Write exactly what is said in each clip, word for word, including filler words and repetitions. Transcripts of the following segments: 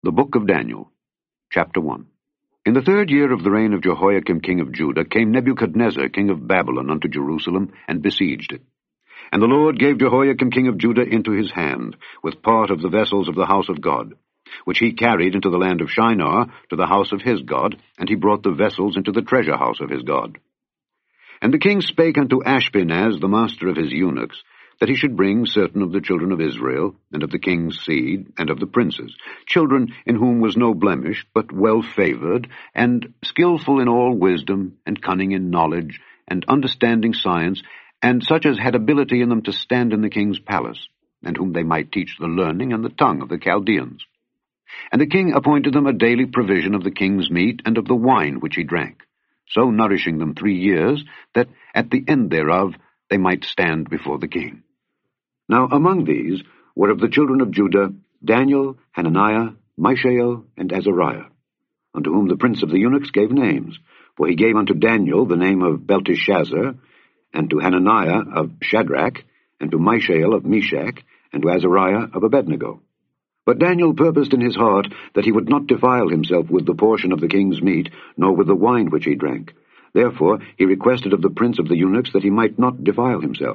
The Book of Daniel, Chapter one. In the third year of the reign of Jehoiakim king of Judah came Nebuchadnezzar king of Babylon unto Jerusalem, and besieged it. And the Lord gave Jehoiakim king of Judah into his hand, with part of the vessels of the house of God, which he carried into the land of Shinar, to the house of his God, and he brought the vessels into the treasure house of his God. And the king spake unto Ashpenaz, the master of his eunuchs, that he should bring certain of the children of Israel, and of the king's seed, and of the princes, children in whom was no blemish, but well-favored, and skillful in all wisdom, and cunning in knowledge, and understanding science, and such as had ability in them to stand in the king's palace, and whom they might teach the learning and the tongue of the Chaldeans. And the king appointed them a daily provision of the king's meat, and of the wine which he drank, so nourishing them three years, that at the end thereof they might stand before the king. Now among these were of the children of Judah Daniel, Hananiah, Mishael, and Azariah, unto whom the prince of the eunuchs gave names. For he gave unto Daniel the name of Belteshazzar, and to Hananiah of Shadrach, and to Mishael of Meshach, and to Azariah of Abednego. But Daniel purposed in his heart that he would not defile himself with the portion of the king's meat, nor with the wine which he drank. Therefore he requested of the prince of the eunuchs that he might not defile himself.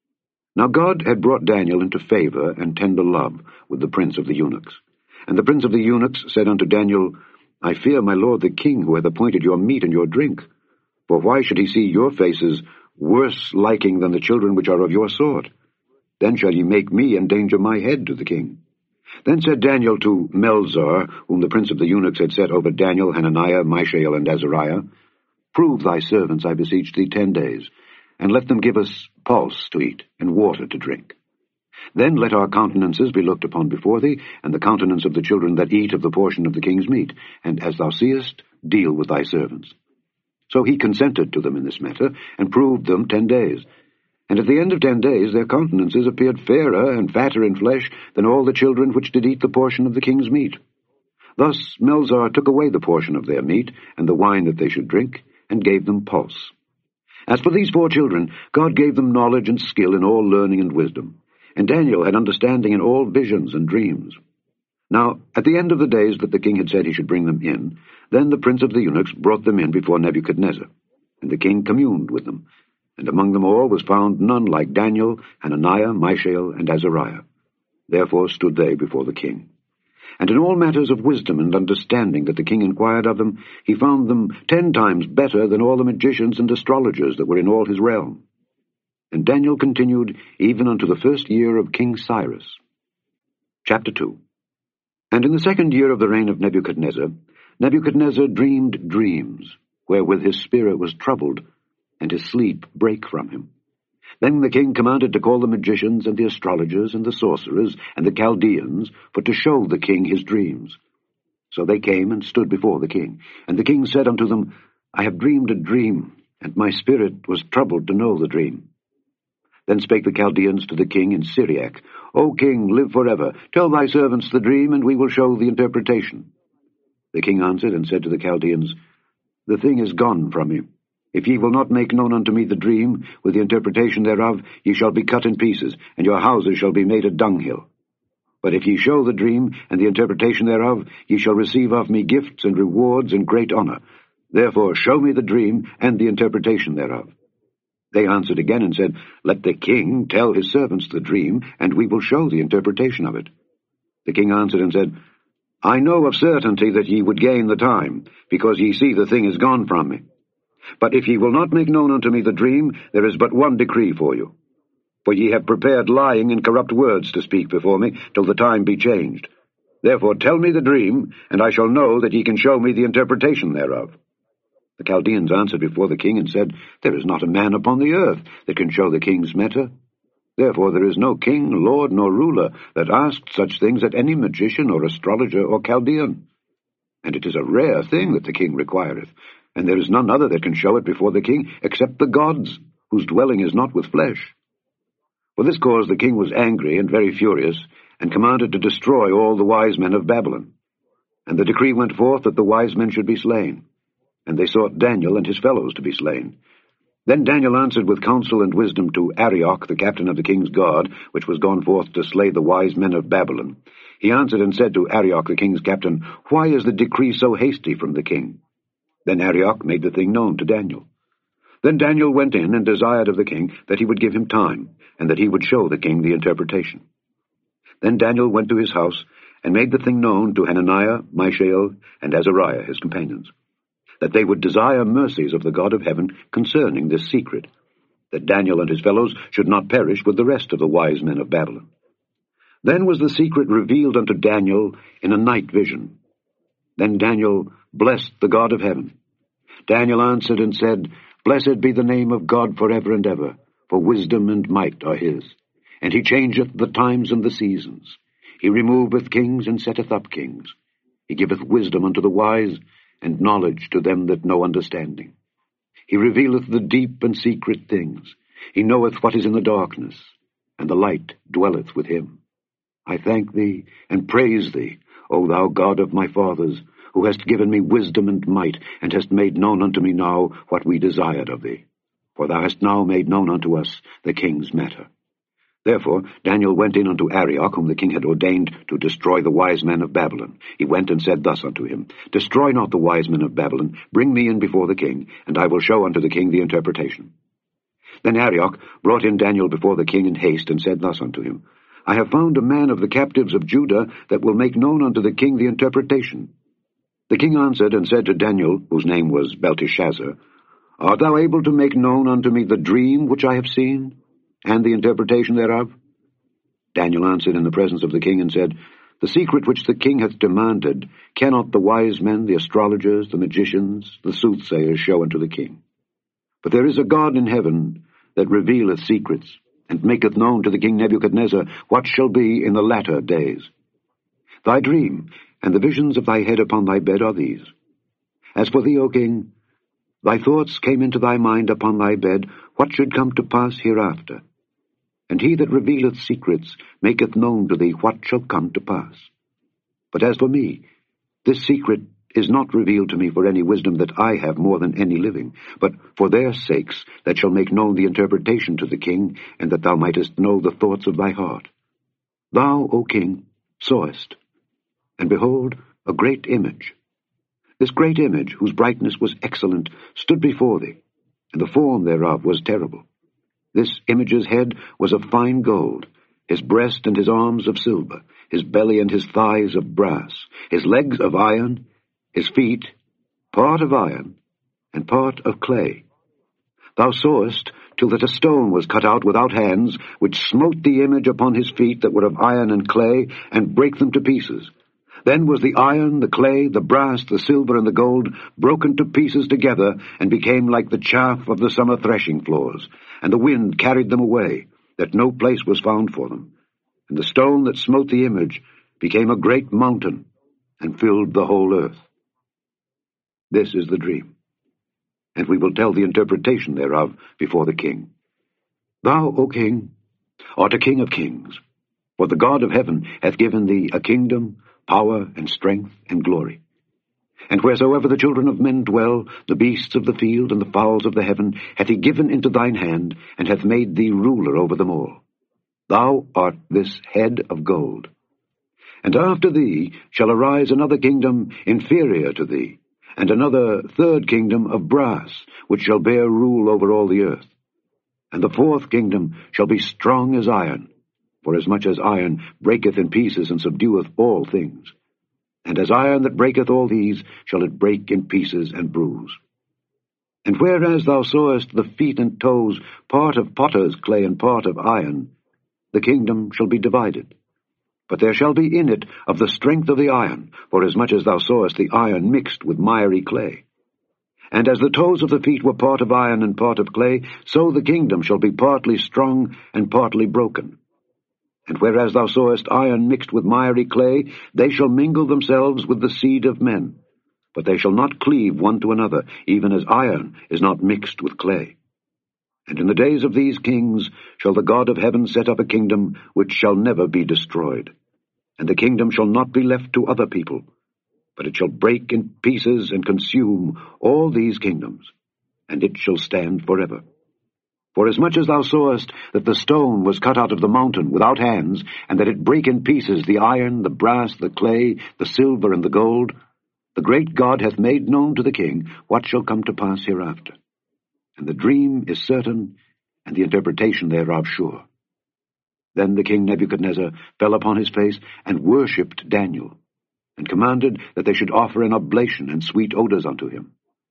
Now God had brought Daniel into favor and tender love with the prince of the eunuchs. And the prince of the eunuchs said unto Daniel, I fear my lord the king, who hath appointed your meat and your drink. For why should he see your faces worse liking than the children which are of your sort? Then shall ye make me endanger my head to the king. Then said Daniel to Melzar, whom the prince of the eunuchs had set over Daniel, Hananiah, Mishael, and Azariah, Prove thy servants, I beseech thee, ten days, and let them give us pulse to eat, and water to drink. Then let our countenances be looked upon before thee, and the countenance of the children that eat of the portion of the king's meat, and as thou seest, deal with thy servants. So he consented to them in this matter, and proved them ten days. And at the end of ten days their countenances appeared fairer and fatter in flesh than all the children which did eat the portion of the king's meat. Thus Melzar took away the portion of their meat, and the wine that they should drink, and gave them pulse. As for these four children, God gave them knowledge and skill in all learning and wisdom, and Daniel had understanding in all visions and dreams. Now, at the end of the days that the king had said he should bring them in, then the prince of the eunuchs brought them in before Nebuchadnezzar, and the king communed with them, and among them all was found none like Daniel, Hananiah, Mishael, and Azariah. Therefore stood they before the king. And in all matters of wisdom and understanding that the king inquired of them, he found them ten times better than all the magicians and astrologers that were in all his realm. And Daniel continued even unto the first year of King Cyrus. Chapter two. And in the second year of the reign of Nebuchadnezzar, Nebuchadnezzar dreamed dreams, wherewith his spirit was troubled, and his sleep brake from him. Then the king commanded to call the magicians, and the astrologers, and the sorcerers, and the Chaldeans, for to show the king his dreams. So they came and stood before the king. And the king said unto them, I have dreamed a dream, and my spirit was troubled to know the dream. Then spake the Chaldeans to the king in Syriac, O king, live forever. Tell thy servants the dream, and we will show the interpretation. The king answered and said to the Chaldeans, The thing is gone from me. If ye will not make known unto me the dream, with the interpretation thereof, ye shall be cut in pieces, and your houses shall be made a dunghill. But if ye show the dream, and the interpretation thereof, ye shall receive of me gifts and rewards and great honour. Therefore show me the dream, and the interpretation thereof. They answered again and said, Let the king tell his servants the dream, and we will show the interpretation of it. The king answered and said, I know of certainty that ye would gain the time, because ye see the thing is gone from me. But if ye will not make known unto me the dream, there is but one decree for you. For ye have prepared lying and corrupt words to speak before me, till the time be changed. Therefore tell me the dream, and I shall know that ye can show me the interpretation thereof. The Chaldeans answered before the king, and said, There is not a man upon the earth that can show the king's matter. Therefore there is no king, lord, nor ruler that asked such things at any magician, or astrologer, or Chaldean. And it is a rare thing that the king requireth, and there is none other that can show it before the king, except the gods, whose dwelling is not with flesh. For this cause the king was angry and very furious, and commanded to destroy all the wise men of Babylon. And the decree went forth that the wise men should be slain. And they sought Daniel and his fellows to be slain. Then Daniel answered with counsel and wisdom to Arioch, the captain of the king's guard, which was gone forth to slay the wise men of Babylon. He answered and said to Arioch, the king's captain, Why is the decree so hasty from the king? Then Arioch made the thing known to Daniel. Then Daniel went in and desired of the king that he would give him time, and that he would show the king the interpretation. Then Daniel went to his house, and made the thing known to Hananiah, Mishael, and Azariah his companions, that they would desire mercies of the God of heaven concerning this secret, that Daniel and his fellows should not perish with the rest of the wise men of Babylon. Then was the secret revealed unto Daniel in a night vision. Then Daniel blessed the God of heaven. Daniel answered and said, Blessed be the name of God for ever and ever, for wisdom and might are his. And he changeth the times and the seasons. He removeth kings and setteth up kings. He giveth wisdom unto the wise, and knowledge to them that know understanding. He revealeth the deep and secret things. He knoweth what is in the darkness, and the light dwelleth with him. I thank thee, and praise thee, O thou God of my fathers, who hast given me wisdom and might, and hast made known unto me now what we desired of thee. For thou hast now made known unto us the king's matter. Therefore Daniel went in unto Arioch, whom the king had ordained to destroy the wise men of Babylon. He went and said thus unto him, Destroy not the wise men of Babylon, bring me in before the king, and I will show unto the king the interpretation. Then Arioch brought in Daniel before the king in haste, and said thus unto him, I have found a man of the captives of Judah that will make known unto the king the interpretation. The king answered and said to Daniel, whose name was Belteshazzar, Art thou able to make known unto me the dream which I have seen, and the interpretation thereof? Daniel answered in the presence of the king and said, The secret which the king hath demanded cannot the wise men, the astrologers, the magicians, the soothsayers show unto the king. But there is a God in heaven that revealeth secrets, and maketh known to the king Nebuchadnezzar what shall be in the latter days. Thy dream and the visions of thy head upon thy bed are these. As for thee, O king, thy thoughts came into thy mind upon thy bed, what should come to pass hereafter. And he that revealeth secrets maketh known to thee what shall come to pass. But as for me, this secret is not revealed to me for any wisdom that I have more than any living, but for their sakes that shall make known the interpretation to the king, and that thou mightest know the thoughts of thy heart. Thou, O king, sawest, and behold, a great image. This great image, whose brightness was excellent, stood before thee, and the form thereof was terrible. This image's head was of fine gold, his breast and his arms of silver, his belly and his thighs of brass, his legs of iron, his feet, part of iron, and part of clay. Thou sawest till that a stone was cut out without hands, which smote the image upon his feet that were of iron and clay, and brake them to pieces. Then was the iron, the clay, the brass, the silver, and the gold broken to pieces together, and became like the chaff of the summer threshing floors. And the wind carried them away, that no place was found for them. And the stone that smote the image became a great mountain, and filled the whole earth. This is the dream, and we will tell the interpretation thereof before the king. Thou, O king, art a king of kings, for the God of heaven hath given thee a kingdom, power, and strength, and glory. And wheresoever the children of men dwell, the beasts of the field and the fowls of the heaven hath he given into thine hand, and hath made thee ruler over them all. Thou art this head of gold. And after thee shall arise another kingdom inferior to thee, and another third kingdom of brass, which shall bear rule over all the earth. And the fourth kingdom shall be strong as iron, forasmuch as iron breaketh in pieces and subdueth all things. And as iron that breaketh all these shall it break in pieces and bruise. And whereas thou sawest the feet and toes, part of potter's clay and part of iron, the kingdom shall be divided. But there shall be in it of the strength of the iron, forasmuch as thou sawest the iron mixed with miry clay. And as the toes of the feet were part of iron and part of clay, so the kingdom shall be partly strong and partly broken. And whereas thou sawest iron mixed with miry clay, they shall mingle themselves with the seed of men. But they shall not cleave one to another, even as iron is not mixed with clay. And in the days of these kings shall the God of heaven set up a kingdom which shall never be destroyed. And the kingdom shall not be left to other people, but it shall break in pieces and consume all these kingdoms, and it shall stand forever. Forasmuch as thou sawest that the stone was cut out of the mountain without hands, and that it brake in pieces the iron, the brass, the clay, the silver, and the gold, the great God hath made known to the king what shall come to pass hereafter. And the dream is certain, and the interpretation thereof sure. Then the king Nebuchadnezzar fell upon his face, and worshipped Daniel, and commanded that they should offer an oblation and sweet odours unto him.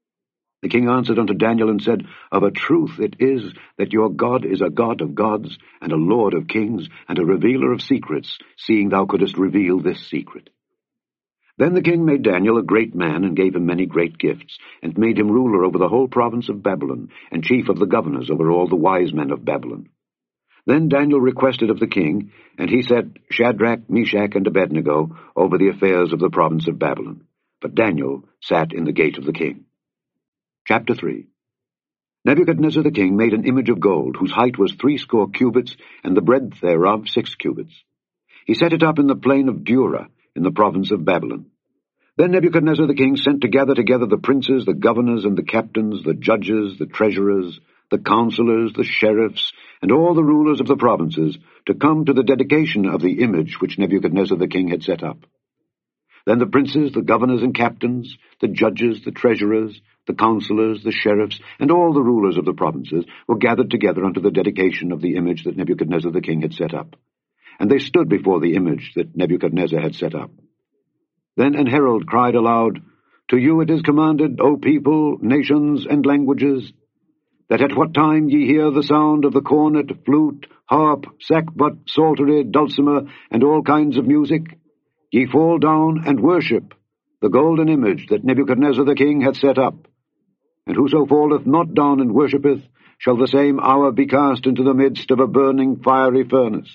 The king answered unto Daniel, and said, Of a truth it is that your God is a God of gods, and a Lord of kings, and a revealer of secrets, seeing thou couldest reveal this secret. Then the king made Daniel a great man, and gave him many great gifts, and made him ruler over the whole province of Babylon, and chief of the governors over all the wise men of Babylon. Then Daniel requested of the king, and he set Shadrach, Meshach, and Abednego over the affairs of the province of Babylon. But Daniel sat in the gate of the king. Chapter three. Nebuchadnezzar the king made an image of gold, whose height was threescore cubits, and the breadth thereof six cubits. He set it up in the plain of Dura, in the province of Babylon. Then Nebuchadnezzar the king sent to gather together the princes, the governors, and the captains, the judges, the treasurers, the counselors, the sheriffs, and all the rulers of the provinces, to come to the dedication of the image which Nebuchadnezzar the king had set up. Then the princes, the governors and captains, the judges, the treasurers, the counselors, the sheriffs, and all the rulers of the provinces were gathered together unto the dedication of the image that Nebuchadnezzar the king had set up. And they stood before the image that Nebuchadnezzar had set up. Then an herald cried aloud, To you it is commanded, O people, nations, and languages, that at what time ye hear the sound of the cornet, flute, harp, sackbut, psaltery, dulcimer, and all kinds of music, ye fall down and worship the golden image that Nebuchadnezzar the king hath set up. And whoso falleth not down and worshippeth, shall the same hour be cast into the midst of a burning fiery furnace.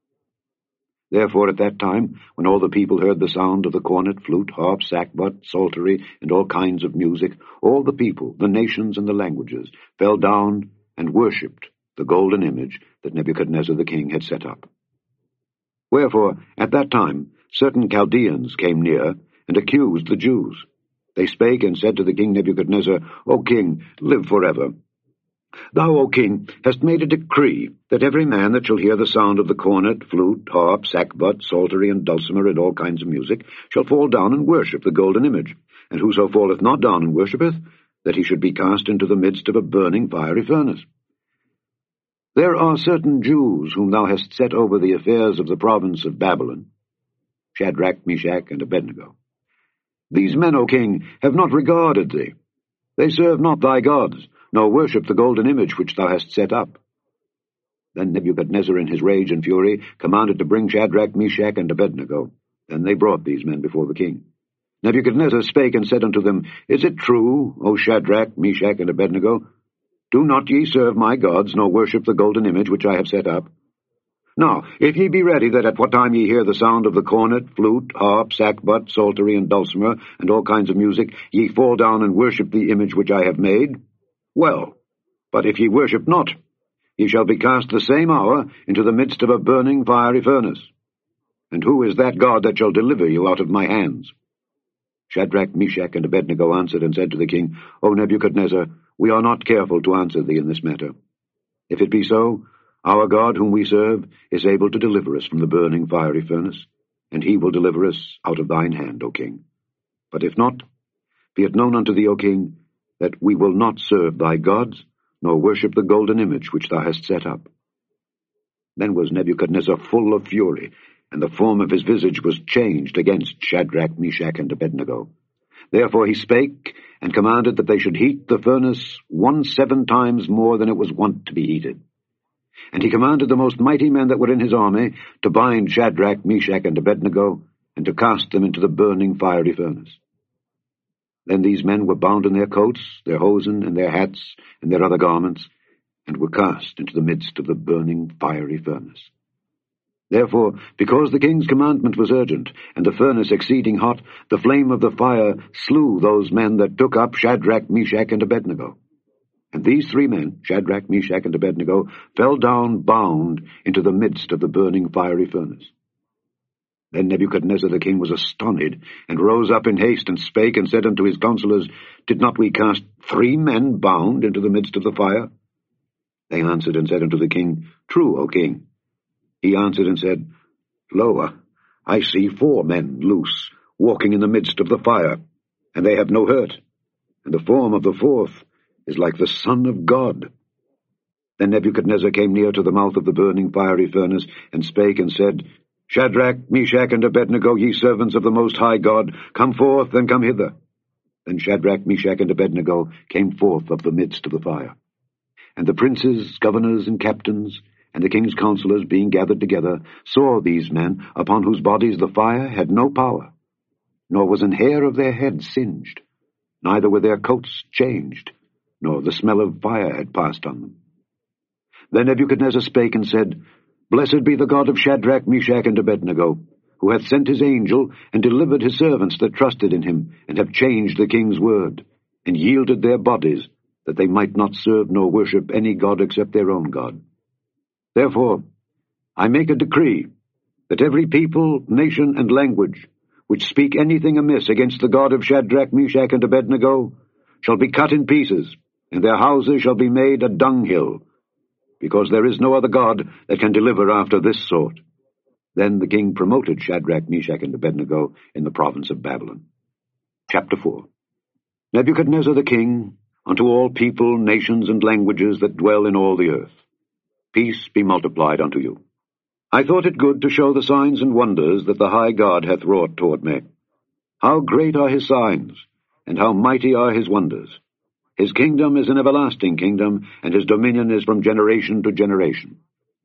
Therefore at that time, when all the people heard the sound of the cornet, flute, harp, sackbut, psaltery, and all kinds of music, all the people, the nations, and the languages fell down and worshipped the golden image that Nebuchadnezzar the king had set up. Wherefore, at that time, certain Chaldeans came near, and accused the Jews. They spake and said to the king Nebuchadnezzar, O king, live forever. Thou, O king, hast made a decree that every man that shall hear the sound of the cornet, flute, harp, sackbut, psaltery, and dulcimer, and all kinds of music, shall fall down and worship the golden image, and whoso falleth not down and worshippeth, that he should be cast into the midst of a burning fiery furnace. There are certain Jews whom thou hast set over the affairs of the province of Babylon, Shadrach, Meshach, and Abednego. These men, O king, have not regarded thee. They serve not thy gods, nor worship the golden image which thou hast set up. Then Nebuchadnezzar in his rage and fury commanded to bring Shadrach, Meshach, and Abednego. Then they brought these men before the king. Nebuchadnezzar spake and said unto them, Is it true, O Shadrach, Meshach, and Abednego? Do not ye serve my gods, nor worship the golden image which I have set up? Now, if ye be ready that at what time ye hear the sound of the cornet, flute, harp, sackbut, psaltery, and dulcimer, and all kinds of music, ye fall down and worship the image which I have made, well, but if ye worship not, ye shall be cast the same hour into the midst of a burning fiery furnace. And who is that God that shall deliver you out of my hands? Shadrach, Meshach, and Abednego answered and said to the king, O Nebuchadnezzar, we are not careful to answer thee in this matter. If it be so, our God whom we serve is able to deliver us from the burning fiery furnace, and he will deliver us out of thine hand, O king. But if not, be it known unto thee, O king, that we will not serve thy gods, nor worship the golden image which thou hast set up. Then was Nebuchadnezzar full of fury, and the form of his visage was changed against Shadrach, Meshach, and Abednego. Therefore he spake, and commanded that they should heat the furnace one seven times more than it was wont to be heated. And he commanded the most mighty men that were in his army to bind Shadrach, Meshach, and Abednego, and to cast them into the burning fiery furnace. Then these men were bound in their coats, their hosen, and their hats, and their other garments, and were cast into the midst of the burning fiery furnace. Therefore, because the king's commandment was urgent, and the furnace exceeding hot, the flame of the fire slew those men that took up Shadrach, Meshach, and Abednego. And these three men, Shadrach, Meshach, and Abednego, fell down bound into the midst of the burning fiery furnace. Then Nebuchadnezzar the king was astonished, and rose up in haste, and spake, and said unto his counselors, Did not we cast three men bound into the midst of the fire? They answered and said unto the king, True, O king. He answered and said, Lo, I see four men loose, walking in the midst of the fire, and they have no hurt, and the form of the fourth is like the Son of God. Then Nebuchadnezzar came near to the mouth of the burning fiery furnace, and spake and said, Shadrach, Meshach, and Abednego, ye servants of the Most High God, come forth and come hither. Then Shadrach, Meshach, and Abednego came forth of the midst of the fire. And the princes, governors, and captains, and the king's counselors, being gathered together, saw these men, upon whose bodies the fire had no power, nor was an hair of their heads singed, neither were their coats changed, nor the smell of fire had passed on them. Then Nebuchadnezzar spake and said, Blessed be the God of Shadrach, Meshach, and Abednego, who hath sent his angel, and delivered his servants that trusted in him, and have changed the king's word, and yielded their bodies, that they might not serve nor worship any god except their own God. Therefore I make a decree, that every people, nation, and language, which speak anything amiss against the God of Shadrach, Meshach, and Abednego, shall be cut in pieces, and their houses shall be made a dunghill, because there is no other God that can deliver after this sort. Then the king promoted Shadrach, Meshach, and Abednego in the province of Babylon. Chapter four. Nebuchadnezzar the king, unto all people, nations, and languages that dwell in all the earth, peace be multiplied unto you. I thought it good to show the signs and wonders that the high God hath wrought toward me. How great are his signs, and how mighty are his wonders! His kingdom is an everlasting kingdom, and his dominion is from generation to generation.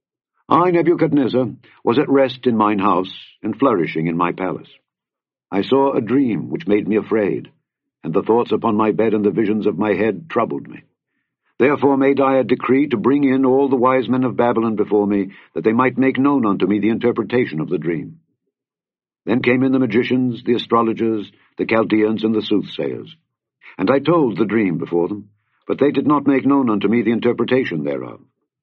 I, Nebuchadnezzar, was at rest in mine house, and flourishing in my palace. I saw a dream which made me afraid, and the thoughts upon my bed and the visions of my head troubled me. Therefore made I a decree to bring in all the wise men of Babylon before me, that they might make known unto me the interpretation of the dream. Then came in the magicians, the astrologers, the Chaldeans, and the soothsayers. And I told the dream before them, but they did not make known unto me the interpretation thereof.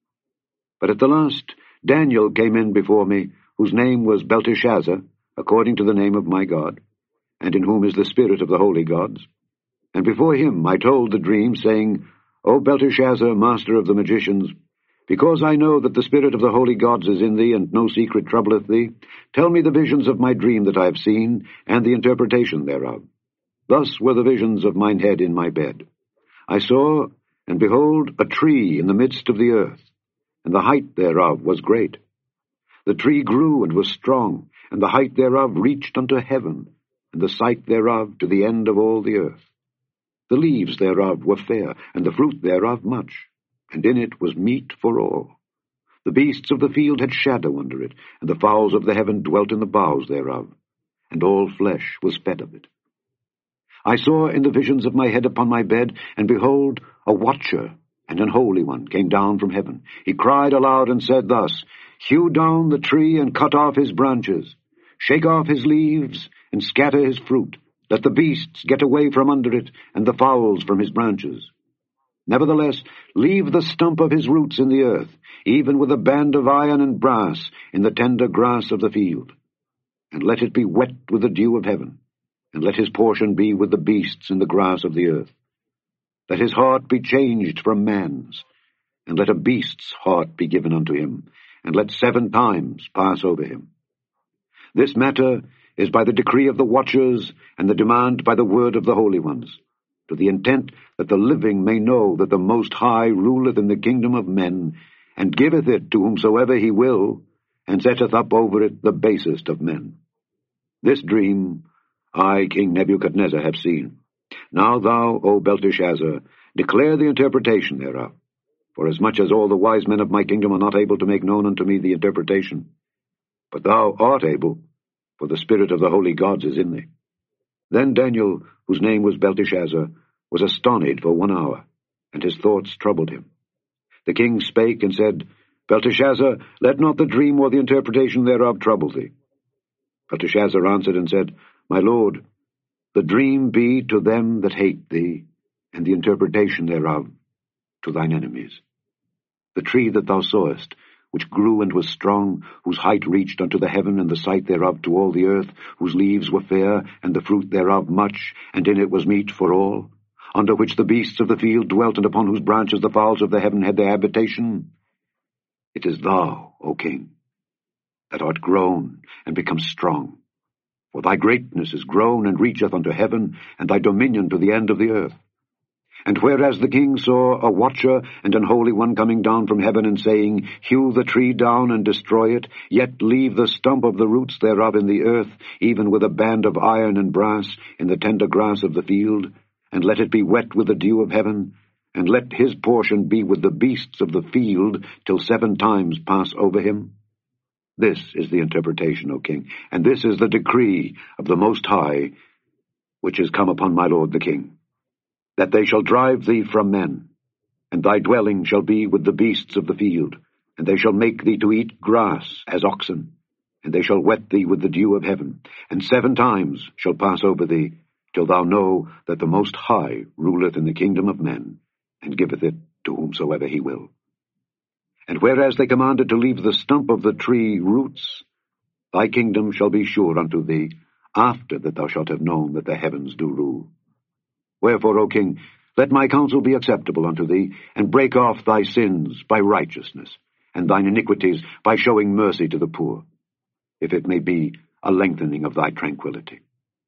But at the last Daniel came in before me, whose name was Belteshazzar, according to the name of my God, and in whom is the spirit of the holy gods. And before him I told the dream, saying, O Belteshazzar, master of the magicians, because I know that the spirit of the holy gods is in thee, and no secret troubleth thee, tell me the visions of my dream that I have seen, and the interpretation thereof. Thus were the visions of mine head in my bed. I saw, and behold, a tree in the midst of the earth, and the height thereof was great. The tree grew and was strong, and the height thereof reached unto heaven, and the sight thereof to the end of all the earth. The leaves thereof were fair, and the fruit thereof much, and in it was meat for all. The beasts of the field had shadow under it, and the fowls of the heaven dwelt in the boughs thereof, and all flesh was fed of it. I saw in the visions of my head upon my bed, and behold, a watcher and an holy one came down from heaven. He cried aloud and said thus, Hew down the tree and cut off his branches, shake off his leaves and scatter his fruit. Let the beasts get away from under it, and the fowls from his branches. Nevertheless, leave the stump of his roots in the earth, even with a band of iron and brass in the tender grass of the field. And let it be wet with the dew of heaven, and let his portion be with the beasts in the grass of the earth. Let his heart be changed from man's, and let a beast's heart be given unto him, and let seven times pass over him. This matter is by the decree of the watchers, and the demand by the word of the holy ones, to the intent that the living may know that the Most High ruleth in the kingdom of men, and giveth it to whomsoever he will, and setteth up over it the basest of men. This dream I, King Nebuchadnezzar, have seen. Now thou, O Belteshazzar, declare the interpretation thereof, forasmuch as all the wise men of my kingdom are not able to make known unto me the interpretation. But thou art able, for the spirit of the holy gods is in thee. Then Daniel, whose name was Belteshazzar, was astonished for one hour, and his thoughts troubled him. The king spake and said, Belteshazzar, let not the dream or the interpretation thereof trouble thee. Belteshazzar answered and said, My lord, the dream be to them that hate thee, and the interpretation thereof to thine enemies. The tree that thou sawest, which grew and was strong, whose height reached unto the heaven, and the sight thereof to all the earth, whose leaves were fair, and the fruit thereof much, and in it was meat for all, under which the beasts of the field dwelt, and upon whose branches the fowls of the heaven had their habitation? It is thou, O king, that art grown and become strong. For thy greatness is grown and reacheth unto heaven, and thy dominion to the end of the earth. And whereas the king saw a watcher and an holy one coming down from heaven, and saying, Hew the tree down and destroy it, yet leave the stump of the roots thereof in the earth, even with a band of iron and brass in the tender grass of the field, and let it be wet with the dew of heaven, and let his portion be with the beasts of the field, till seven times pass over him. This is the interpretation, O king, and this is the decree of the Most High, which is come upon my lord the king, that they shall drive thee from men, and thy dwelling shall be with the beasts of the field, and they shall make thee to eat grass as oxen, and they shall wet thee with the dew of heaven, and seven times shall pass over thee, till thou know that the Most High ruleth in the kingdom of men, and giveth it to whomsoever he will. And whereas they commanded to leave the stump of the tree roots, thy kingdom shall be sure unto thee, after that thou shalt have known that the heavens do rule. Wherefore, O king, let my counsel be acceptable unto thee, and break off thy sins by righteousness, and thine iniquities by showing mercy to the poor, if it may be a lengthening of thy tranquillity.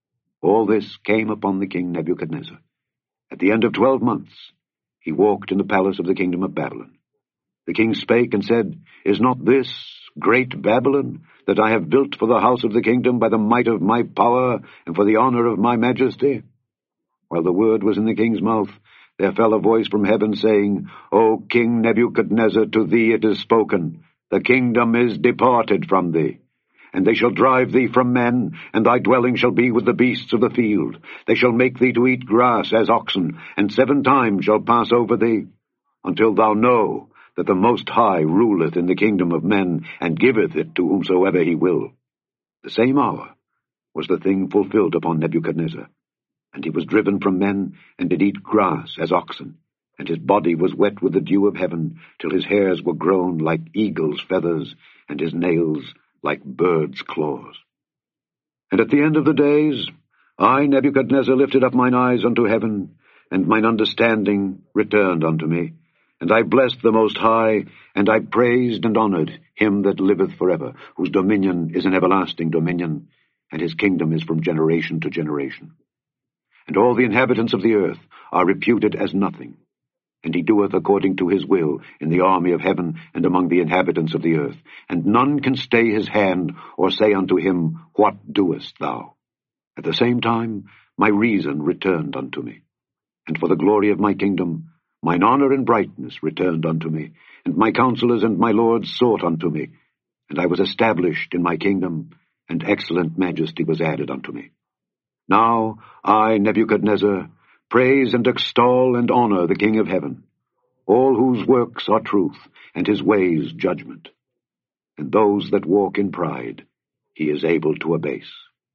All this came upon the king Nebuchadnezzar. At the end of twelve months he walked in the palace of the kingdom of Babylon. The king spake and said, Is not this great Babylon, that I have built for the house of the kingdom by the might of my power, and for the honor of my majesty? While the word was in the king's mouth, there fell a voice from heaven, saying, O King Nebuchadnezzar, to thee it is spoken, the kingdom is departed from thee. And they shall drive thee from men, and thy dwelling shall be with the beasts of the field. They shall make thee to eat grass as oxen, and seven times shall pass over thee, until thou know that the Most High ruleth in the kingdom of men, and giveth it to whomsoever he will. The same hour was the thing fulfilled upon Nebuchadnezzar. And he was driven from men, and did eat grass as oxen, and his body was wet with the dew of heaven, till his hairs were grown like eagle's feathers, and his nails like birds' claws. And at the end of the days, I, Nebuchadnezzar, lifted up mine eyes unto heaven, and mine understanding returned unto me. And I blessed the Most High, and I praised and honored him that liveth forever, whose dominion is an everlasting dominion, and his kingdom is from generation to generation. And all the inhabitants of the earth are reputed as nothing, and he doeth according to his will in the army of heaven and among the inhabitants of the earth, and none can stay his hand or say unto him, What doest thou? At the same time my reason returned unto me, and for the glory of my kingdom mine honor and brightness returned unto me, and my counselors and my lords sought unto me, and I was established in my kingdom, and excellent majesty was added unto me. Now I, Nebuchadnezzar, praise and extol and honor the King of heaven, all whose works are truth, and his ways judgment. And those that walk in pride he is able to abase.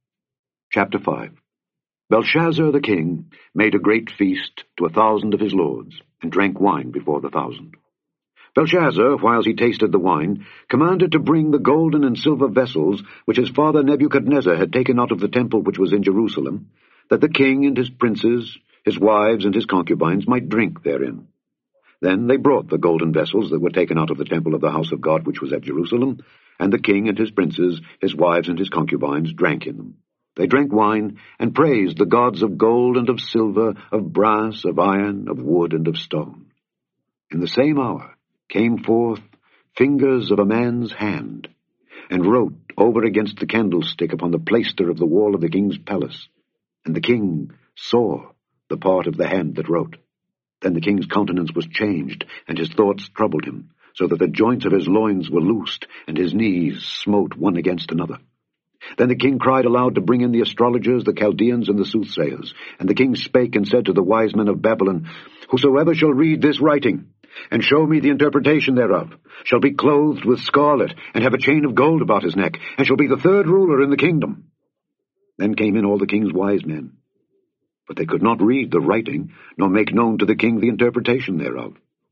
Chapter five. Belshazzar the king made a great feast to a thousand of his lords, and drank wine before the thousand. Belshazzar, whiles he tasted the wine, commanded to bring the golden and silver vessels which his father Nebuchadnezzar had taken out of the temple which was in Jerusalem, that the king and his princes, his wives and his concubines might drink therein. Then they brought the golden vessels that were taken out of the temple of the house of God which was at Jerusalem, and the king and his princes, his wives and his concubines, drank in them. They drank wine, and praised the gods of gold and of silver, of brass, of iron, of wood, and of stone. In the same hour came forth fingers of a man's hand, and wrote over against the candlestick upon the plaister of the wall of the king's palace. And the king saw the part of the hand that wrote. Then the king's countenance was changed, and his thoughts troubled him, so that the joints of his loins were loosed, and his knees smote one against another. Then the king cried aloud to bring in the astrologers, the Chaldeans, and the soothsayers. And the king spake and said to the wise men of Babylon, Whosoever shall read this writing, and show me the interpretation thereof, shall be clothed with scarlet, and have a chain of gold about his neck, and shall be the third ruler in the kingdom. Then came in all the king's wise men, but they could not read the writing, nor make known to the king the interpretation thereof.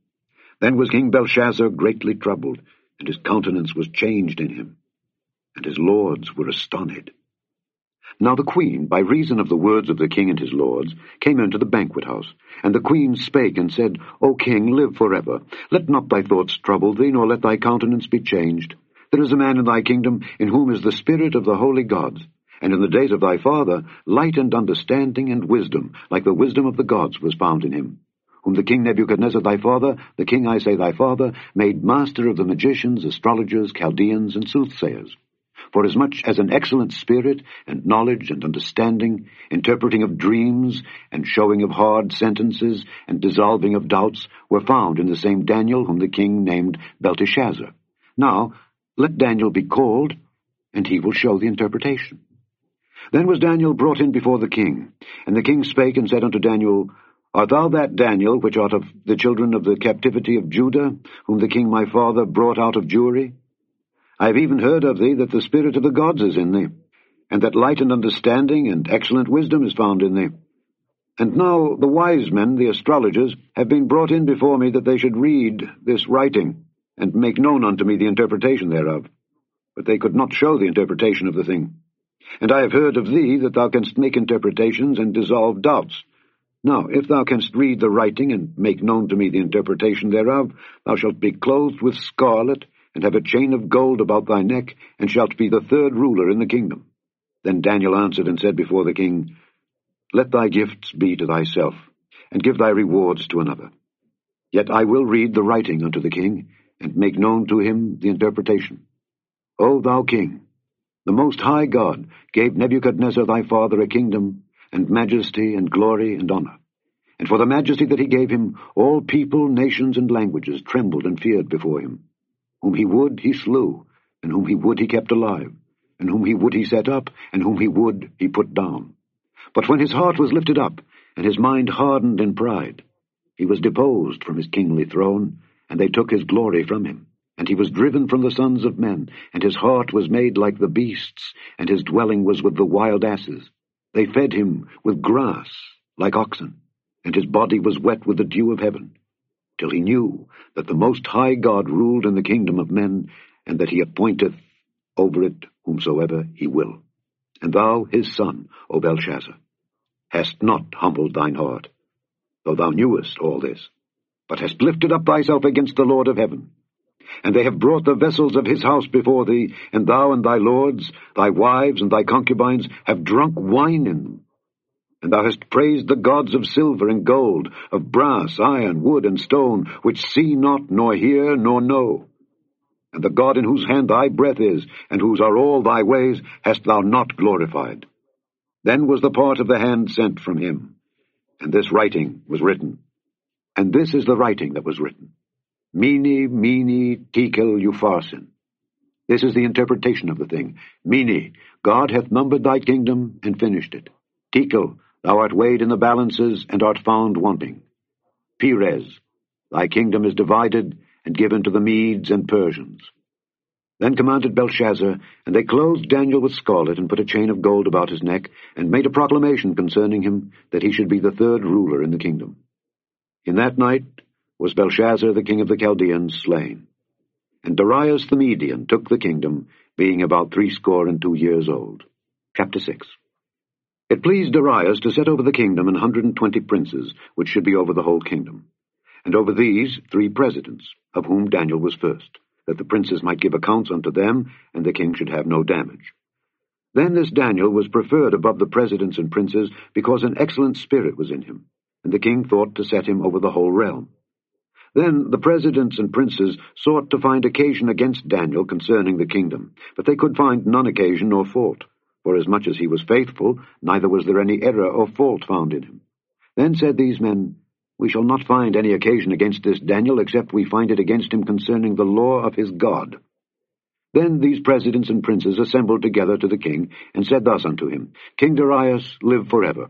Then was King Belshazzar greatly troubled, and his countenance was changed in him, and his lords were astonished. Now the queen, by reason of the words of the king and his lords, came into the banquet house. And the queen spake and said, O king, live forever. Let not thy thoughts trouble thee, nor let thy countenance be changed. There is a man in thy kingdom in whom is the spirit of the holy gods. And in the days of thy father, light and understanding and wisdom, like the wisdom of the gods, was found in him. Whom the king Nebuchadnezzar thy father, the king, I say, thy father, made master of the magicians, astrologers, Chaldeans, and soothsayers. Forasmuch as an excellent spirit, and knowledge, and understanding, interpreting of dreams, and showing of hard sentences, and dissolving of doubts, were found in the same Daniel whom the king named Belteshazzar. Now let Daniel be called, and he will show the interpretation. Then was Daniel brought in before the king, and the king spake and said unto Daniel, Art thou that Daniel, which art of the children of the captivity of Judah, whom the king my father brought out of Jewry? I have even heard of thee that the spirit of the gods is in thee, and that light and understanding and excellent wisdom is found in thee. And now the wise men, the astrologers, have been brought in before me that they should read this writing, and make known unto me the interpretation thereof. But they could not show the interpretation of the thing. And I have heard of thee that thou canst make interpretations and dissolve doubts. Now, if thou canst read the writing and make known to me the interpretation thereof, thou shalt be clothed with scarlet, and have a chain of gold about thy neck, and shalt be the third ruler in the kingdom. Then Daniel answered and said before the king, Let thy gifts be to thyself, and give thy rewards to another. Yet I will read the writing unto the king, and make known to him the interpretation. O thou king, the Most High God gave Nebuchadnezzar thy father a kingdom, and majesty, and glory, and honor. And for the majesty that he gave him, all people, nations, and languages trembled and feared before him. Whom he would he slew, and whom he would he kept alive, and whom he would he set up, and whom he would he put down. But when his heart was lifted up, and his mind hardened in pride, he was deposed from his kingly throne, and they took his glory from him. And he was driven from the sons of men, and his heart was made like the beasts, and his dwelling was with the wild asses. They fed him with grass like oxen, and his body was wet with the dew of heaven, till he knew that the Most High God ruled in the kingdom of men, and that he appointeth over it whomsoever he will. And thou, his son, O Belshazzar, hast not humbled thine heart, though thou knewest all this, but hast lifted up thyself against the Lord of heaven. And they have brought the vessels of his house before thee, and thou and thy lords, thy wives and thy concubines, have drunk wine in them. And thou hast praised the gods of silver and gold, of brass, iron, wood, and stone, which see not, nor hear, nor know. And the God in whose hand thy breath is, and whose are all thy ways, hast thou not glorified. Then was the part of the hand sent from him, and this writing was written. And this is the writing that was written. Mene, mene, tekel, upharsin. This is the interpretation of the thing. Mene, God hath numbered thy kingdom, and finished it. Tekel, thou art weighed in the balances, and art found wanting. Peres, thy kingdom is divided, and given to the Medes and Persians. Then commanded Belshazzar, and they clothed Daniel with scarlet, and put a chain of gold about his neck, and made a proclamation concerning him, that he should be the third ruler in the kingdom. In that night was Belshazzar the king of the Chaldeans slain. And Darius the Median took the kingdom, being about threescore and two years old. Chapter six. It pleased Darius to set over the kingdom an hundred and twenty princes, which should be over the whole kingdom. And over these three presidents, of whom Daniel was first, that the princes might give accounts unto them, and the king should have no damage. Then this Daniel was preferred above the presidents and princes, because an excellent spirit was in him, and the king thought to set him over the whole realm. Then the presidents and princes sought to find occasion against Daniel concerning the kingdom, but they could find none occasion nor fault, for as much as he was faithful, neither was there any error or fault found in him. Then said these men, We shall not find any occasion against this Daniel, except we find it against him concerning the law of his God. Then these presidents and princes assembled together to the king, and said thus unto him, King Darius, live forever.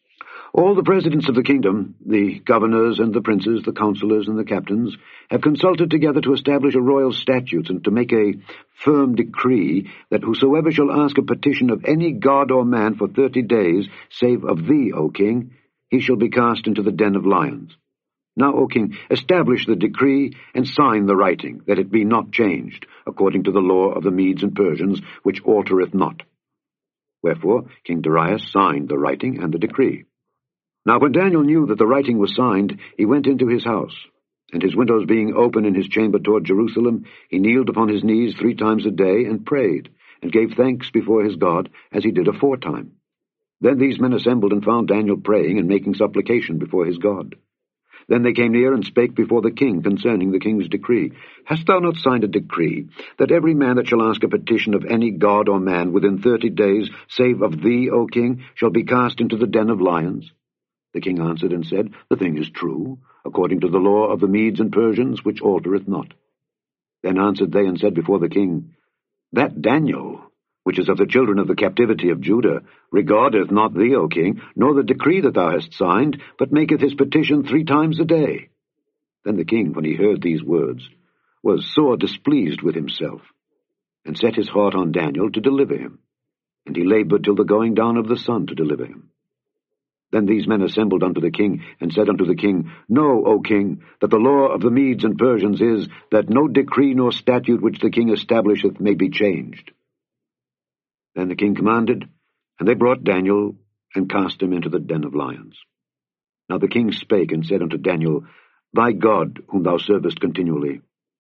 All the presidents of the kingdom, the governors and the princes, the counselors and the captains, have consulted together to establish a royal statute, and to make a firm decree, that whosoever shall ask a petition of any god or man for thirty days, save of thee, O king, he shall be cast into the den of lions. Now, O king, establish the decree, and sign the writing, that it be not changed, according to the law of the Medes and Persians, which altereth not. Wherefore King Darius signed the writing and the decree. Now when Daniel knew that the writing was signed, he went into his house, and his windows being open in his chamber toward Jerusalem, he kneeled upon his knees three times a day, and prayed, and gave thanks before his God, as he did aforetime. Then these men assembled and found Daniel praying and making supplication before his God. Then they came near and spake before the king concerning the king's decree. Hast thou not signed a decree, that every man that shall ask a petition of any god or man within thirty days, save of thee, O king, shall be cast into the den of lions? The king answered and said, The thing is true, according to the law of the Medes and Persians, which altereth not. Then answered they and said before the king, That Daniel, which is of the children of the captivity of Judah, regardeth not thee, O king, nor the decree that thou hast signed, but maketh his petition three times a day. Then the king, when he heard these words, was sore displeased with himself, and set his heart on Daniel to deliver him. And he laboured till the going down of the sun to deliver him. Then these men assembled unto the king, and said unto the king, Know, O king, that the law of the Medes and Persians is, that no decree nor statute which the king establisheth may be changed. Then the king commanded, and they brought Daniel, and cast him into the den of lions. Now the king spake and said unto Daniel, Thy God, whom thou servest continually,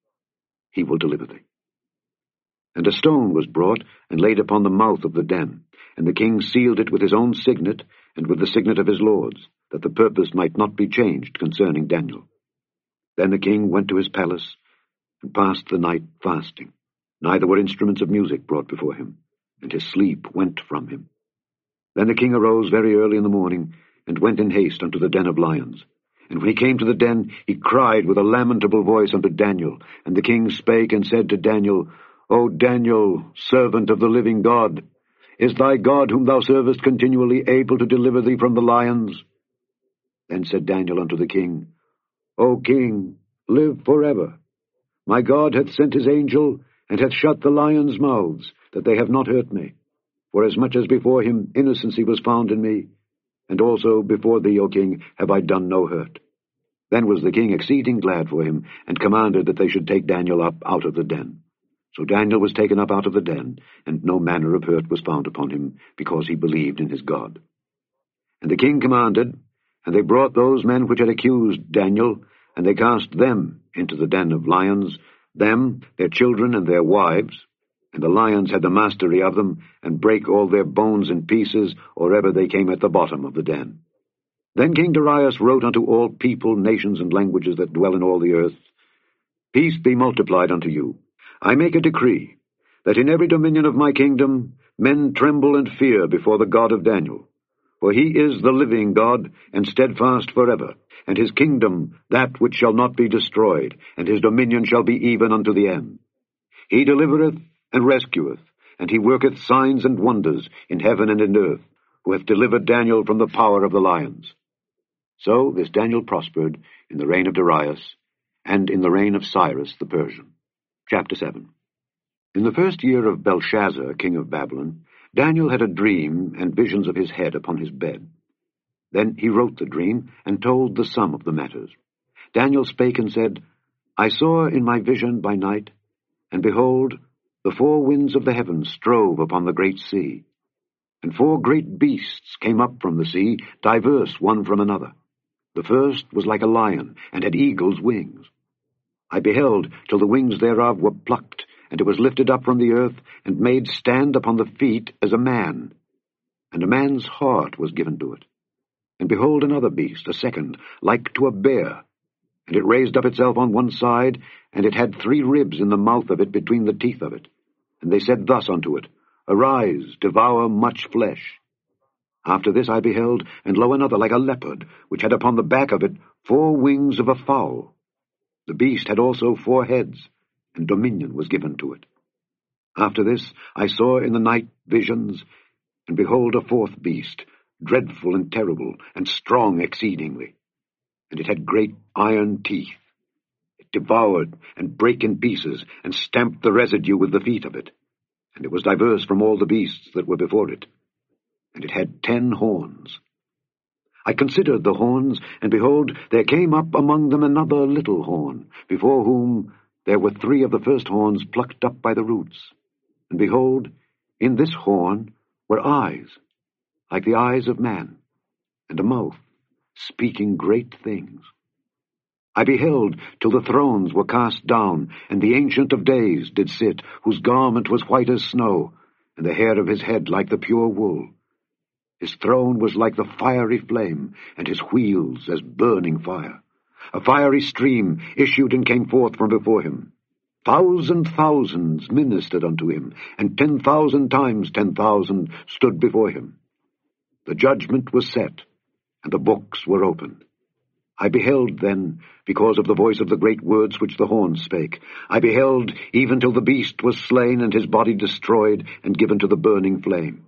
he will deliver thee. And a stone was brought, and laid upon the mouth of the den, and the king sealed it with his own signet, and with the signet of his lords, that the purpose might not be changed concerning Daniel. Then the king went to his palace, and passed the night fasting. Neither were instruments of music brought before him, and his sleep went from him. Then the king arose very early in the morning, and went in haste unto the den of lions. And when he came to the den, he cried with a lamentable voice unto Daniel. And the king spake and said to Daniel, O Daniel, servant of the living God, is thy God, whom thou servest continually, able to deliver thee from the lions? Then said Daniel unto the king, O king, live forever. My God hath sent his angel, and hath shut the lions' mouths, that they have not hurt me. Forasmuch as before him innocency was found in me, and also before thee, O king, have I done no hurt. Then was the king exceeding glad for him, and commanded that they should take Daniel up out of the den. So Daniel was taken up out of the den, and no manner of hurt was found upon him, because he believed in his God. And the king commanded, and they brought those men which had accused Daniel, and they cast them into the den of lions, them, their children, and their wives. And the lions had the mastery of them, and brake all their bones in pieces, or ever they came at the bottom of the den. Then King Darius wrote unto all people, nations, and languages that dwell in all the earth, Peace be multiplied unto you. I make a decree, that in every dominion of my kingdom men tremble and fear before the God of Daniel. For he is the living God, and steadfast forever, and his kingdom that which shall not be destroyed, and his dominion shall be even unto the end. He delivereth and rescueth, and he worketh signs and wonders in heaven and in earth, who hath delivered Daniel from the power of the lions. So this Daniel prospered in the reign of Darius, and in the reign of Cyrus the Persian. Chapter seven. In the first year of Belshazzar, king of Babylon, Daniel had a dream and visions of his head upon his bed. Then he wrote the dream, and told the sum of the matters. Daniel spake and said, I saw in my vision by night, and behold, the four winds of the heavens strove upon the great sea. And four great beasts came up from the sea, diverse one from another. The first was like a lion, and had eagle's wings. I beheld till the wings thereof were plucked, and it was lifted up from the earth, and made stand upon the feet as a man. And a man's heart was given to it. And behold another beast, a second, like to a bear. And it raised up itself on one side, and it had three ribs in the mouth of it between the teeth of it. And they said thus unto it, Arise, devour much flesh. After this I beheld, and lo another like a leopard, which had upon the back of it four wings of a fowl. The beast had also four heads, and dominion was given to it. After this I saw in the night visions, and behold a fourth beast, dreadful and terrible, and strong exceedingly. And it had great iron teeth. It devoured, and brake in pieces, and stamped the residue with the feet of it. And it was diverse from all the beasts that were before it. And it had ten horns. I considered the horns, and behold, there came up among them another little horn, before whom there were three of the first horns plucked up by the roots. And behold, in this horn were eyes, like the eyes of man, and a mouth, speaking great things. I beheld till the thrones were cast down, and the Ancient of Days did sit, whose garment was white as snow, and the hair of his head like the pure wool. His throne was like the fiery flame, and his wheels as burning fire. A fiery stream issued and came forth from before him. Thousand thousands ministered unto him, and ten thousand times ten thousand stood before him. The judgment was set, and the books were opened. I beheld then, because of the voice of the great words which the horn spake, I beheld even till the beast was slain, and his body destroyed, and given to the burning flame.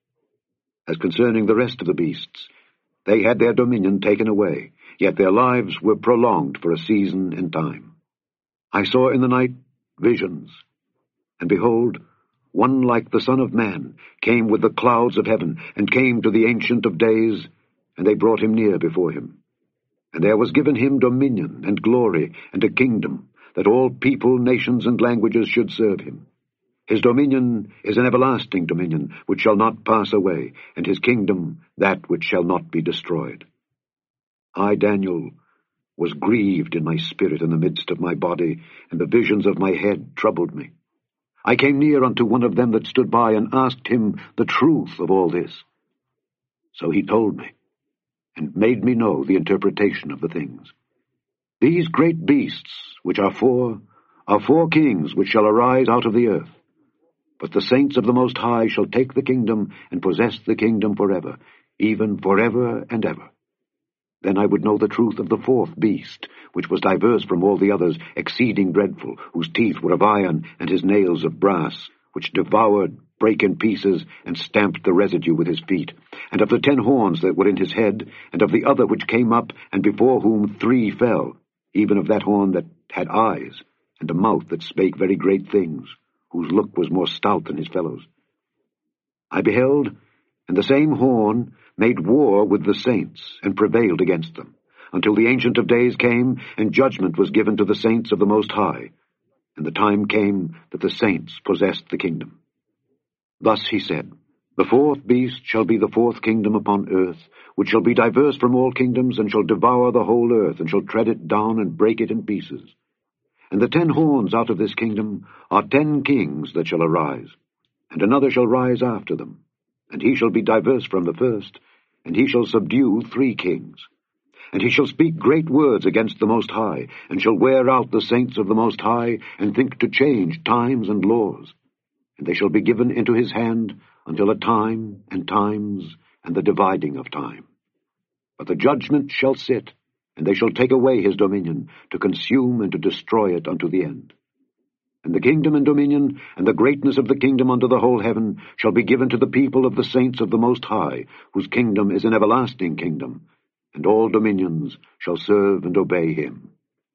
As concerning the rest of the beasts, they had their dominion taken away, yet their lives were prolonged for a season and time. I saw in the night visions, and behold, one like the Son of Man came with the clouds of heaven, and came to the Ancient of Days, and they brought him near before him. And there was given him dominion and glory and a kingdom, that all people, nations, and languages should serve him. His dominion is an everlasting dominion, which shall not pass away, and his kingdom that which shall not be destroyed. I, Daniel, was grieved in my spirit in the midst of my body, and the visions of my head troubled me. I came near unto one of them that stood by, and asked him the truth of all this. So he told me, and made me know the interpretation of the things. These great beasts, which are four, are four kings which shall arise out of the earth. But the saints of the Most High shall take the kingdom, and possess the kingdom forever, even forever and ever. Then I would know the truth of the fourth beast, which was diverse from all the others, exceeding dreadful, whose teeth were of iron, and his nails of brass, which devoured, brake in pieces, and stamped the residue with his feet, and of the ten horns that were in his head, and of the other which came up, and before whom three fell, even of that horn that had eyes, and a mouth that spake very great things, whose look was more stout than his fellows. I beheld, and the same horn made war with the saints, and prevailed against them, until the Ancient of Days came, and judgment was given to the saints of the Most High, and the time came that the saints possessed the kingdom. Thus he said, The fourth beast shall be the fourth kingdom upon earth, which shall be diverse from all kingdoms, and shall devour the whole earth, and shall tread it down, and break it in pieces. And the ten horns out of this kingdom are ten kings that shall arise, and another shall rise after them, and he shall be diverse from the first, and he shall subdue three kings. And he shall speak great words against the Most High, and shall wear out the saints of the Most High, and think to change times and laws. And they shall be given into his hand until a time and times and the dividing of time. But the judgment shall sit, and they shall take away his dominion, to consume and to destroy it unto the end. And the kingdom and dominion, and the greatness of the kingdom under the whole heaven, shall be given to the people of the saints of the Most High, whose kingdom is an everlasting kingdom, and all dominions shall serve and obey him.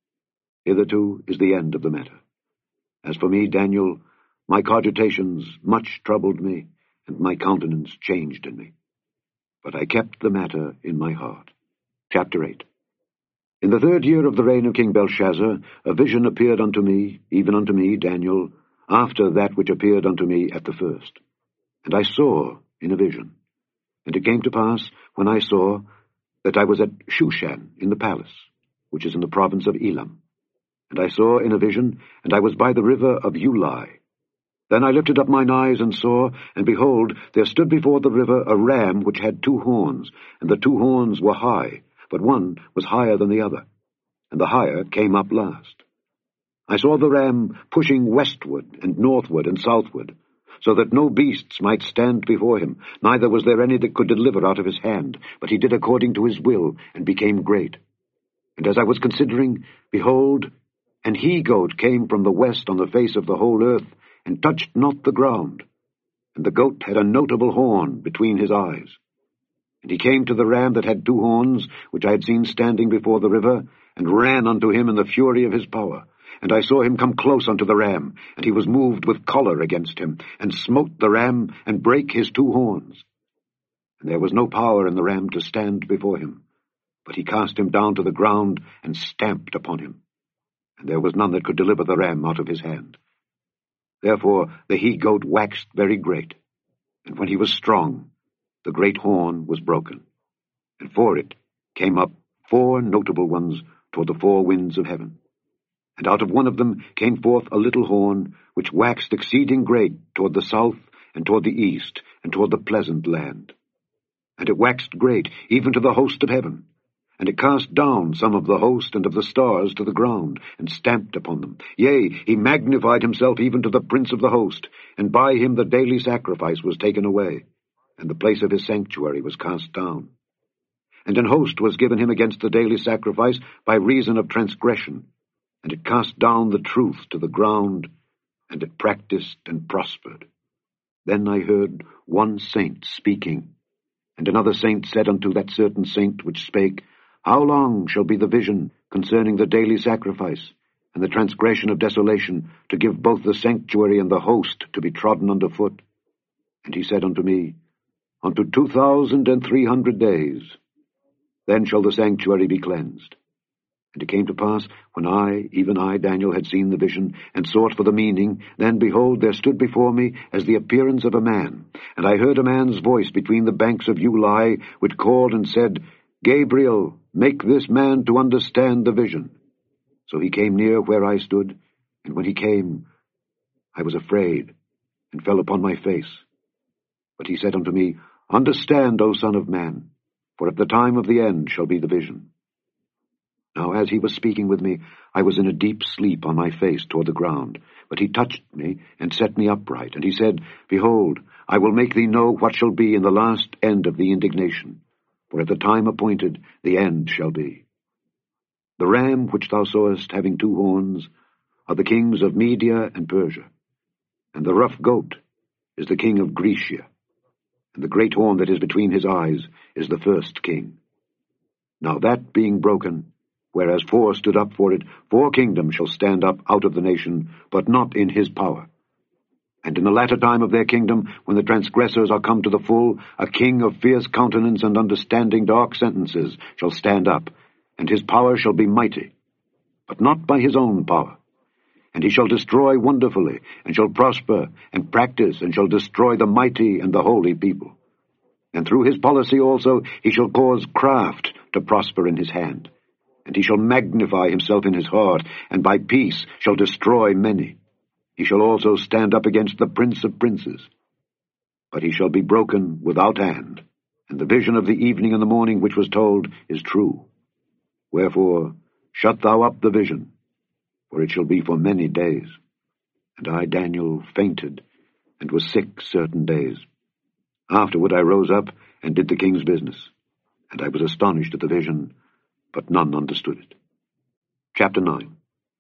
Hitherto is the end of the matter. As for me, Daniel, my cogitations much troubled me, and my countenance changed in me. But I kept the matter in my heart. Chapter eight. In the third year of the reign of King Belshazzar, a vision appeared unto me, even unto me, Daniel, after that which appeared unto me at the first. And I saw in a vision. And it came to pass, when I saw, that I was at Shushan in the palace, which is in the province of Elam. And I saw in a vision, and I was by the river of Ulai. Then I lifted up mine eyes and saw, and behold, there stood before the river a ram which had two horns, and the two horns were high, but one was higher than the other, and the higher came up last. I saw the ram pushing westward and northward and southward, so that no beasts might stand before him, neither was there any that could deliver out of his hand, but he did according to his will, and became great. And as I was considering, behold, an he-goat came from the west on the face of the whole earth, and touched not the ground. And the goat had a notable horn between his eyes. And he came to the ram that had two horns, which I had seen standing before the river, and ran unto him in the fury of his power. And I saw him come close unto the ram, and he was moved with choler against him, and smote the ram, and brake his two horns. And there was no power in the ram to stand before him, but he cast him down to the ground, and stamped upon him. And there was none that could deliver the ram out of his hand. Therefore the he-goat waxed very great. And when he was strong, the great horn was broken, and for it came up four notable ones toward the four winds of heaven. And out of one of them came forth a little horn, which waxed exceeding great toward the south, and toward the east, and toward the pleasant land. And it waxed great, even to the host of heaven. And it cast down some of the host and of the stars to the ground, and stamped upon them. Yea, he magnified himself even to the prince of the host, and by him the daily sacrifice was taken away, and the place of his sanctuary was cast down. And an host was given him against the daily sacrifice by reason of transgression, and it cast down the truth to the ground, and it practiced and prospered. Then I heard one saint speaking, and another saint said unto that certain saint which spake, How long shall be the vision concerning the daily sacrifice, and the transgression of desolation, to give both the sanctuary and the host to be trodden under foot? And he said unto me, Unto two thousand and three hundred days. Then shall the sanctuary be cleansed. And it came to pass, when I, even I, Daniel, had seen the vision, and sought for the meaning, then, behold, there stood before me as the appearance of a man. And I heard a man's voice between the banks of Ulai, which called and said, Gabriel, make this man to understand the vision. So he came near where I stood, and when he came, I was afraid, and fell upon my face. But he said unto me, Understand, O son of man, for at the time of the end shall be the vision. Now as he was speaking with me, I was in a deep sleep on my face toward the ground. But he touched me, and set me upright. And he said, Behold, I will make thee know what shall be in the last end of the indignation. For at the time appointed the end shall be. The ram which thou sawest having two horns are the kings of Media and Persia. And the rough goat is the king of Grecia. And the great horn that is between his eyes is the first king. Now that being broken, whereas four stood up for it, four kingdoms shall stand up out of the nation, but not in his power. And in the latter time of their kingdom, when the transgressors are come to the full, a king of fierce countenance and understanding dark sentences shall stand up, and his power shall be mighty, but not by his own power. And he shall destroy wonderfully, and shall prosper, and practice, and shall destroy the mighty and the holy people. And through his policy also he shall cause craft to prosper in his hand. And he shall magnify himself in his heart, and by peace shall destroy many. He shall also stand up against the prince of princes. But he shall be broken without hand, and the vision of the evening and the morning which was told is true. Wherefore shut thou up the vision, for it shall be for many days. And I, Daniel, fainted, and was sick certain days. Afterward I rose up, and did the king's business. And I was astonished at the vision, but none understood it. Chapter nine.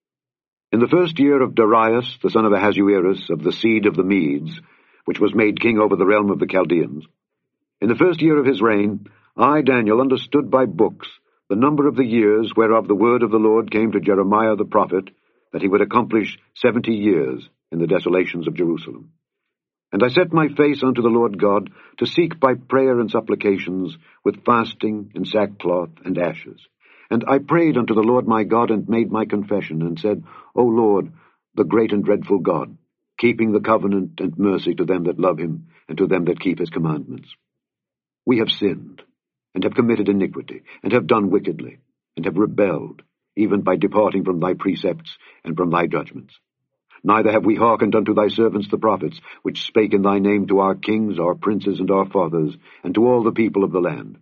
In the first year of Darius, the son of Ahasuerus, of the seed of the Medes, which was made king over the realm of the Chaldeans, in the first year of his reign, I, Daniel, understood by books the number of the years whereof the word of the Lord came to Jeremiah the prophet, that he would accomplish seventy years in the desolations of Jerusalem. And I set my face unto the Lord God, to seek by prayer and supplications, with fasting and sackcloth and ashes. And I prayed unto the Lord my God, and made my confession, and said, O Lord, the great and dreadful God, keeping the covenant and mercy to them that love him, and to them that keep his commandments. We have sinned, and have committed iniquity, and have done wickedly, and have rebelled, even by departing from thy precepts and from thy judgments. Neither have we hearkened unto thy servants the prophets, which spake in thy name to our kings, our princes, and our fathers, and to all the people of the land.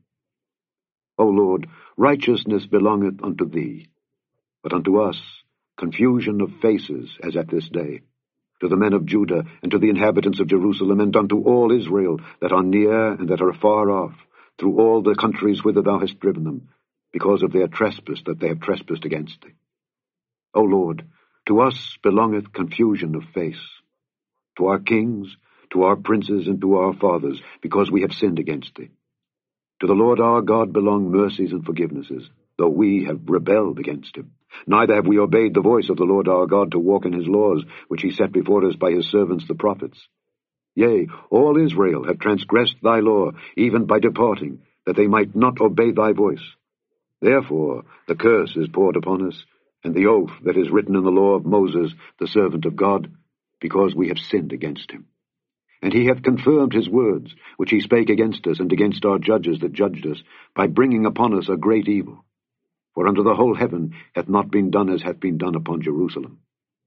O Lord, righteousness belongeth unto thee, but unto us confusion of faces, as at this day, to the men of Judah, and to the inhabitants of Jerusalem, and unto all Israel, that are near and that are far off, through all the countries whither thou hast driven them, because of their trespass that they have trespassed against thee. O Lord, to us belongeth confusion of face, to our kings, to our princes, and to our fathers, because we have sinned against thee. To the Lord our God belong mercies and forgivenesses, though we have rebelled against him. Neither have we obeyed the voice of the Lord our God to walk in his laws, which he set before us by his servants the prophets. Yea, all Israel have transgressed thy law, even by departing, that they might not obey thy voice. Therefore the curse is poured upon us, and the oath that is written in the law of Moses, the servant of God, because we have sinned against him. And he hath confirmed his words, which he spake against us and against our judges that judged us, by bringing upon us a great evil. For unto the whole heaven hath not been done as hath been done upon Jerusalem.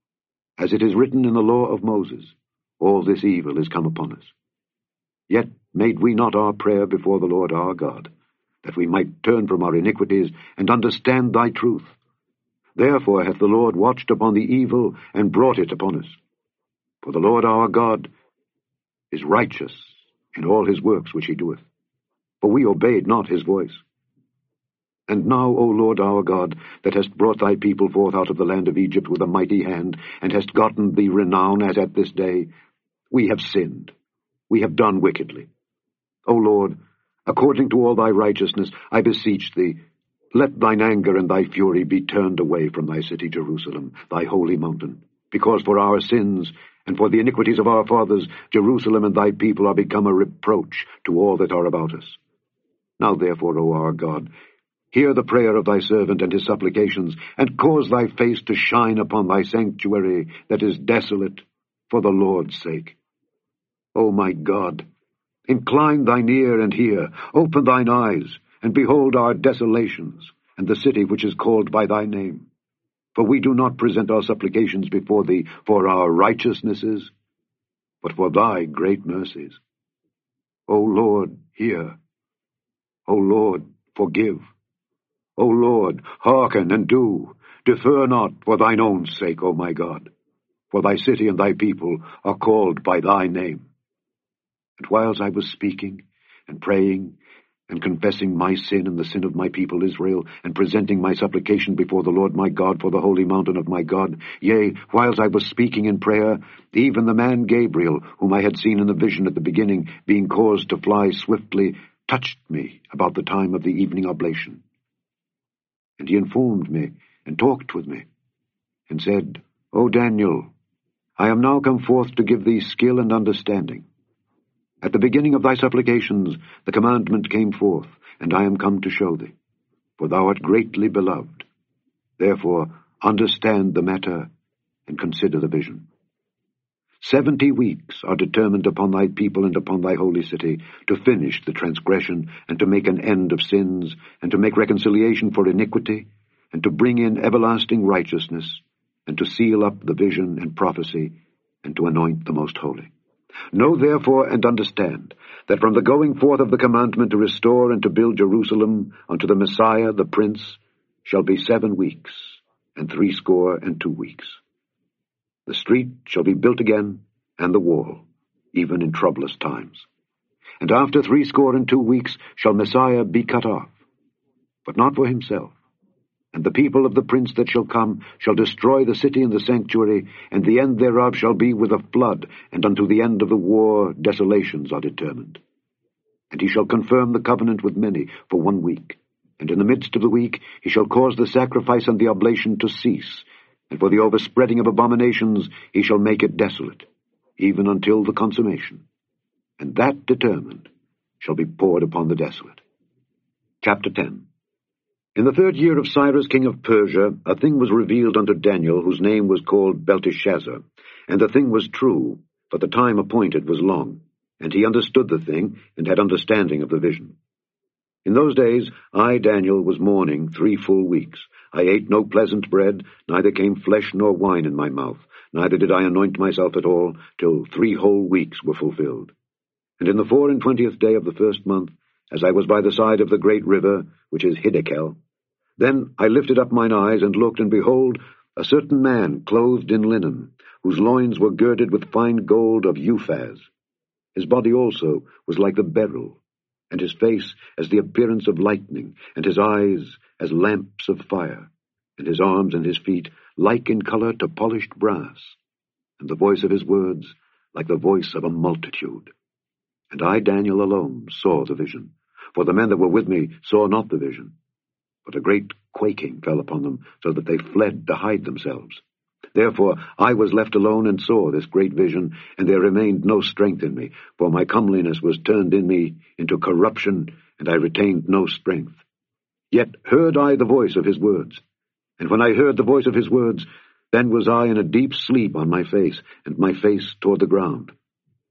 As it is written in the law of Moses, all this evil is come upon us. Yet made we not our prayer before the Lord our God, that we might turn from our iniquities and understand thy truth. Therefore hath the Lord watched upon the evil and brought it upon us. For the Lord our God is righteous in all his works which he doeth, for we obeyed not his voice. And now, O Lord our God, that hast brought thy people forth out of the land of Egypt with a mighty hand, and hast gotten thee renown as at this day, we have sinned, we have done wickedly. O Lord, according to all thy righteousness, I beseech thee, let thine anger and thy fury be turned away from thy city Jerusalem, thy holy mountain, because for our sins and for the iniquities of our fathers, Jerusalem and thy people are become a reproach to all that are about us. Now therefore, O our God, hear the prayer of thy servant and his supplications, and cause thy face to shine upon thy sanctuary that is desolate, for the Lord's sake. O my God, incline thine ear and hear, open thine eyes, and behold our desolations, and the city which is called by thy name. For we do not present our supplications before thee for our righteousnesses, but for thy great mercies. O Lord, hear. O Lord, forgive. O Lord, hearken and do. Defer not for thine own sake, O my God. For thy city and thy people are called by thy name. And whiles I was speaking and praying and confessing my sin and the sin of my people Israel, and presenting my supplication before the Lord my God for the holy mountain of my God, yea, whiles I was speaking in prayer, even the man Gabriel, whom I had seen in the vision at the beginning, being caused to fly swiftly, touched me about the time of the evening oblation. And he informed me, and talked with me, and said, O Daniel, I am now come forth to give thee skill and understanding. At the beginning of thy supplications the commandment came forth, and I am come to show thee, for thou art greatly beloved. Therefore understand the matter, and consider the vision. Seventy weeks are determined upon thy people and upon thy holy city, to finish the transgression, and to make an end of sins, and to make reconciliation for iniquity, and to bring in everlasting righteousness, and to seal up the vision and prophecy, and to anoint the most holy. Know therefore and understand, that from the going forth of the commandment to restore and to build Jerusalem unto the Messiah the Prince shall be seven weeks, and threescore and two weeks. The street shall be built again, and the wall, even in troublous times. And after threescore and two weeks shall Messiah be cut off, but not for himself. And the people of the prince that shall come shall destroy the city and the sanctuary, and the end thereof shall be with a flood, and unto the end of the war desolations are determined. And he shall confirm the covenant with many for one week, and in the midst of the week he shall cause the sacrifice and the oblation to cease, and for the overspreading of abominations he shall make it desolate, even until the consummation. And that determined shall be poured upon the desolate. Chapter ten. In the third year of Cyrus king of Persia, a thing was revealed unto Daniel, whose name was called Belteshazzar. And the thing was true, but the time appointed was long. And he understood the thing, and had understanding of the vision. In those days I, Daniel, was mourning three full weeks. I ate no pleasant bread, neither came flesh nor wine in my mouth, neither did I anoint myself at all, till three whole weeks were fulfilled. And in the four and twentieth day of the first month, as I was by the side of the great river, which is Hiddekel, then I lifted up mine eyes, and looked, and behold, a certain man clothed in linen, whose loins were girded with fine gold of Uphaz. His body also was like the beryl, and his face as the appearance of lightning, and his eyes as lamps of fire, and his arms and his feet like in color to polished brass, and the voice of his words like the voice of a multitude. And I, Daniel, alone saw the vision, for the men that were with me saw not the vision. But a great quaking fell upon them, so that they fled to hide themselves. Therefore I was left alone and saw this great vision, and there remained no strength in me, for my comeliness was turned in me into corruption, and I retained no strength. Yet heard I the voice of his words, and when I heard the voice of his words, then was I in a deep sleep on my face, and my face toward the ground.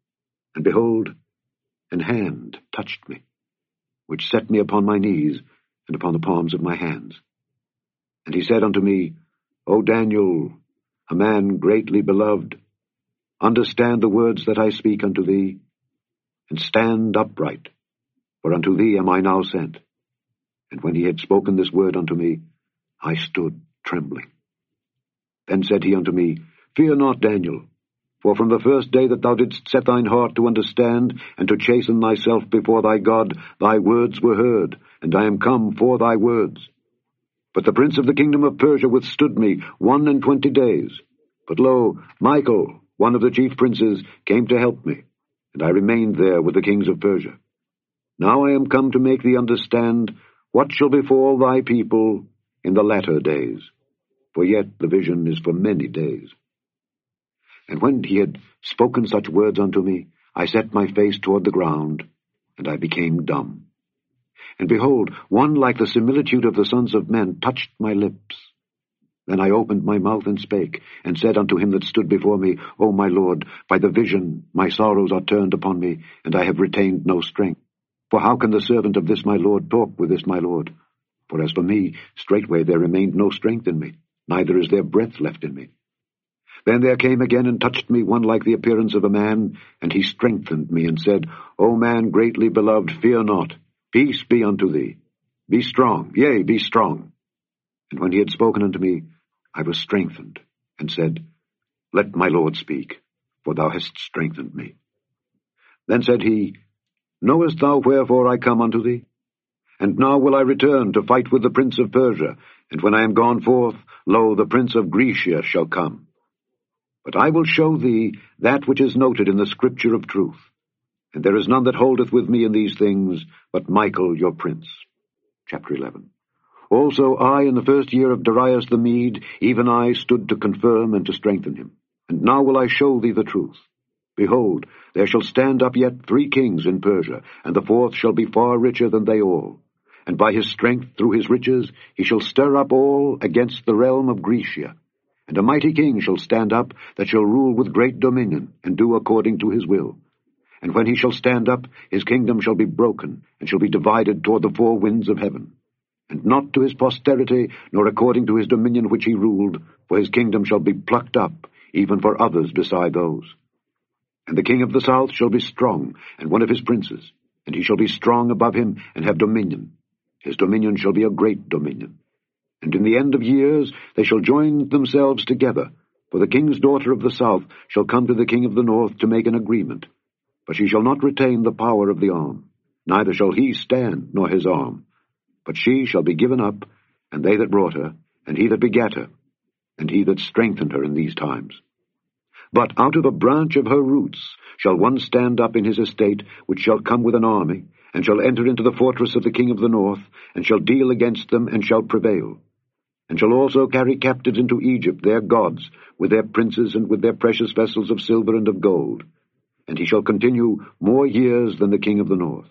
And behold, an hand touched me, which set me upon my knees and upon the palms of my hands. And he said unto me, O Daniel, a man greatly beloved, understand the words that I speak unto thee, and stand upright, for unto thee am I now sent. And when he had spoken this word unto me, I stood trembling. Then said he unto me, Fear not, Daniel, for from the first day that thou didst set thine heart to understand, and to chasten thyself before thy God, thy words were heard, and I am come for thy words. But the prince of the kingdom of Persia withstood me one and twenty days. But lo, Michael, one of the chief princes, came to help me, and I remained there with the kings of Persia. Now I am come to make thee understand what shall befall thy people in the latter days, for yet the vision is for many days. And when he had spoken such words unto me, I set my face toward the ground, and I became dumb. And behold, one like the similitude of the sons of men touched my lips. Then I opened my mouth and spake, and said unto him that stood before me, O my Lord, by the vision my sorrows are turned upon me, and I have retained no strength. For how can the servant of this my Lord talk with this my Lord? For as for me, straightway there remained no strength in me, neither is there breath left in me. Then there came again and touched me one like the appearance of a man, and he strengthened me, and said, O man greatly beloved, fear not. Peace be unto thee. Be strong, yea, be strong. And when he had spoken unto me, I was strengthened, and said, Let my Lord speak, for thou hast strengthened me. Then said he, Knowest thou wherefore I come unto thee? And now will I return to fight with the prince of Persia, and when I am gone forth, lo, the prince of Grecia shall come. But I will show thee that which is noted in the scripture of truth. And there is none that holdeth with me in these things, but Michael your prince. Chapter eleven. Also I, in the first year of Darius the Mede, even I stood to confirm and to strengthen him. And now will I show thee the truth. Behold, there shall stand up yet three kings in Persia, and the fourth shall be far richer than they all. And by his strength through his riches he shall stir up all against the realm of Grecia. And a mighty king shall stand up, that shall rule with great dominion, and do according to his will. And when he shall stand up, his kingdom shall be broken, and shall be divided toward the four winds of heaven. And not to his posterity, nor according to his dominion which he ruled, for his kingdom shall be plucked up, even for others beside those. And the king of the south shall be strong, and one of his princes, and he shall be strong above him, and have dominion. His dominion shall be a great dominion. And in the end of years they shall join themselves together, for the king's daughter of the south shall come to the king of the north to make an agreement. But she shall not retain the power of the arm, neither shall he stand, nor his arm. But she shall be given up, and they that brought her, and he that begat her, and he that strengthened her in these times. But out of a branch of her roots shall one stand up in his estate, which shall come with an army, and shall enter into the fortress of the king of the north, and shall deal against them, and shall prevail. And shall also carry captives into Egypt their gods, with their princes, and with their precious vessels of silver and of gold. And he shall continue more years than the king of the north.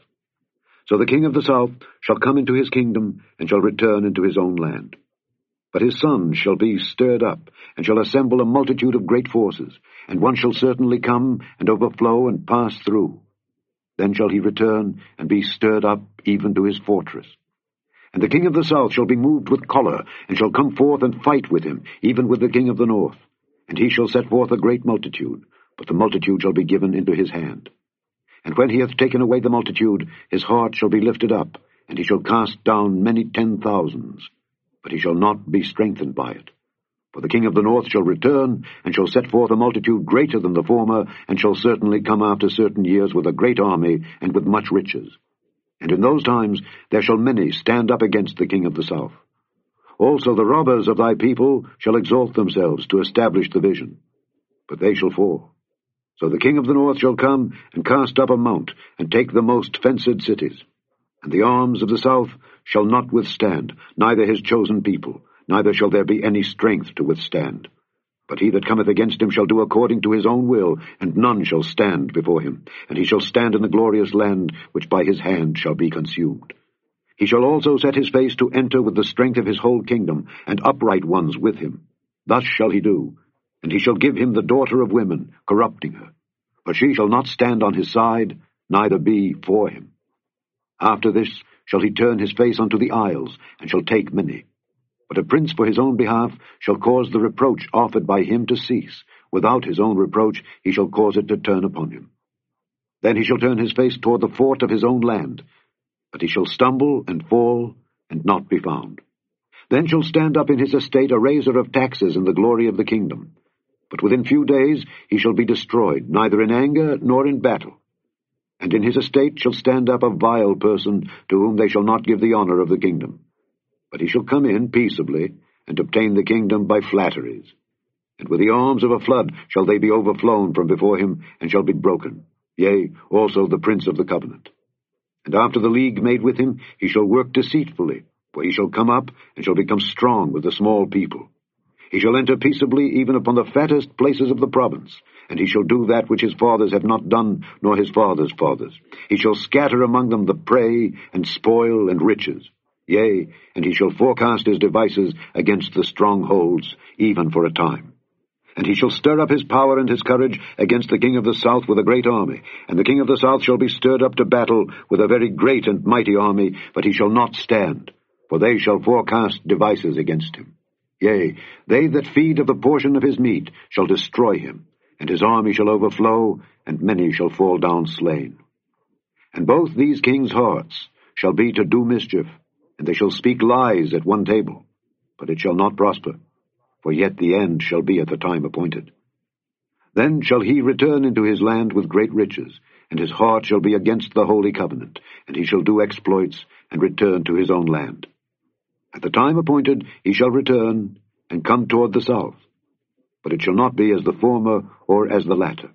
So the king of the south shall come into his kingdom, and shall return into his own land. But his sons shall be stirred up, and shall assemble a multitude of great forces, and one shall certainly come, and overflow, and pass through. Then shall he return, and be stirred up even to his fortress. And the king of the south shall be moved with choler, and shall come forth and fight with him, even with the king of the north. And he shall set forth a great multitude, but the multitude shall be given into his hand. And when he hath taken away the multitude, his heart shall be lifted up, and he shall cast down many ten thousands. But he shall not be strengthened by it. For the king of the north shall return, and shall set forth a multitude greater than the former, and shall certainly come after certain years with a great army, and with much riches. And in those times there shall many stand up against the king of the south. Also the robbers of thy people shall exalt themselves to establish the vision, but they shall fall. So the king of the north shall come, and cast up a mount, and take the most fenced cities. And the arms of the south shall not withstand, neither his chosen people, neither shall there be any strength to withstand. But he that cometh against him shall do according to his own will, and none shall stand before him. And he shall stand in the glorious land, which by his hand shall be consumed. He shall also set his face to enter with the strength of his whole kingdom, and upright ones with him. Thus shall he do. And he shall give him the daughter of women, corrupting her. but she shall not stand on his side, neither be for him. After this shall he turn his face unto the isles, and shall take many. But a prince for his own behalf shall cause the reproach offered by him to cease. Without his own reproach he shall cause it to turn upon him. Then he shall turn his face toward the fort of his own land, but he shall stumble and fall, and not be found. Then shall stand up in his estate a raiser of taxes in the glory of the kingdom. But within few days he shall be destroyed, neither in anger nor in battle. And in his estate shall stand up a vile person, to whom they shall not give the honor of the kingdom. But he shall come in peaceably, and obtain the kingdom by flatteries. And with the arms of a flood shall they be overflown from before him, and shall be broken, yea, also the prince of the covenant. And after the league made with him, he shall work deceitfully, for he shall come up, and shall become strong with the small people. He shall enter peaceably even upon the fattest places of the province, and he shall do that which his fathers have not done, nor his fathers' fathers. He shall scatter among them the prey, and spoil, and riches. Yea, and he shall forecast his devices against the strongholds, even for a time. And he shall stir up his power and his courage against the king of the south with a great army. And the king of the south shall be stirred up to battle with a very great and mighty army, but he shall not stand, for they shall forecast devices against him. Yea, they that feed of the portion of his meat shall destroy him, and his army shall overflow, and many shall fall down slain. And both these kings' hearts shall be to do mischief, and they shall speak lies at one table, but it shall not prosper, for yet the end shall be at the time appointed. Then shall he return into his land with great riches, and his heart shall be against the holy covenant, and he shall do exploits, and return to his own land. At the time appointed he shall return, and come toward the south, but it shall not be as the former or as the latter.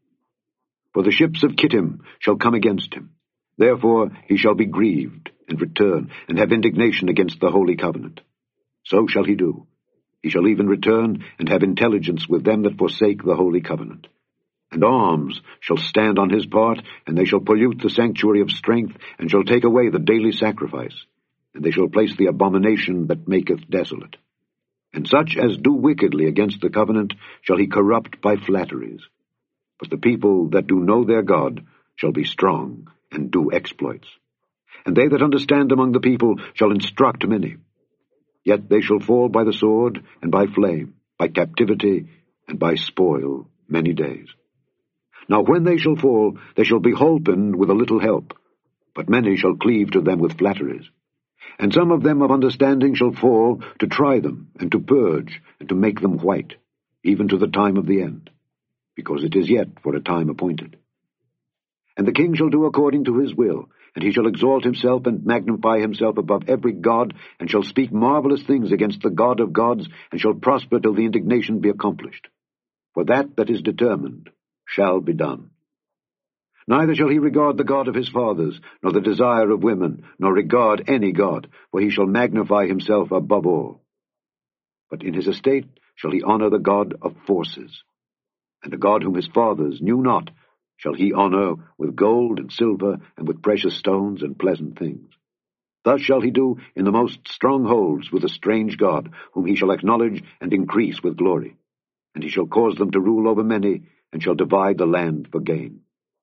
For the ships of Kittim shall come against him. Therefore he shall be grieved, and return, and have indignation against the holy covenant. So shall he do. He shall even return, and have intelligence with them that forsake the holy covenant. And arms shall stand on his part, and they shall pollute the sanctuary of strength, and shall take away the daily sacrifice, and they shall place the abomination that maketh desolate. And such as do wickedly against the covenant shall he corrupt by flatteries. But the people that do know their God shall be strong, and do exploits. And they that understand among the people shall instruct many. Yet they shall fall by the sword, and by flame, by captivity, and by spoil many days. Now when they shall fall, they shall be holpen with a little help, but many shall cleave to them with flatteries. And some of them of understanding shall fall, to try them, and to purge, and to make them white, even to the time of the end, because it is yet for a time appointed. And the king shall do according to his will, and he shall exalt himself and magnify himself above every god, and shall speak marvelous things against the God of gods, and shall prosper till the indignation be accomplished. For that that is determined shall be done. Neither shall he regard the God of his fathers, nor the desire of women, nor regard any god, for he shall magnify himself above all. But in his estate shall he honor the God of forces, and the God whom his fathers knew not shall he honor with gold and silver, and with precious stones and pleasant things. Thus shall he do in the most strongholds with a strange God, whom he shall acknowledge and increase with glory. And he shall cause them to rule over many, and shall divide the land for gain.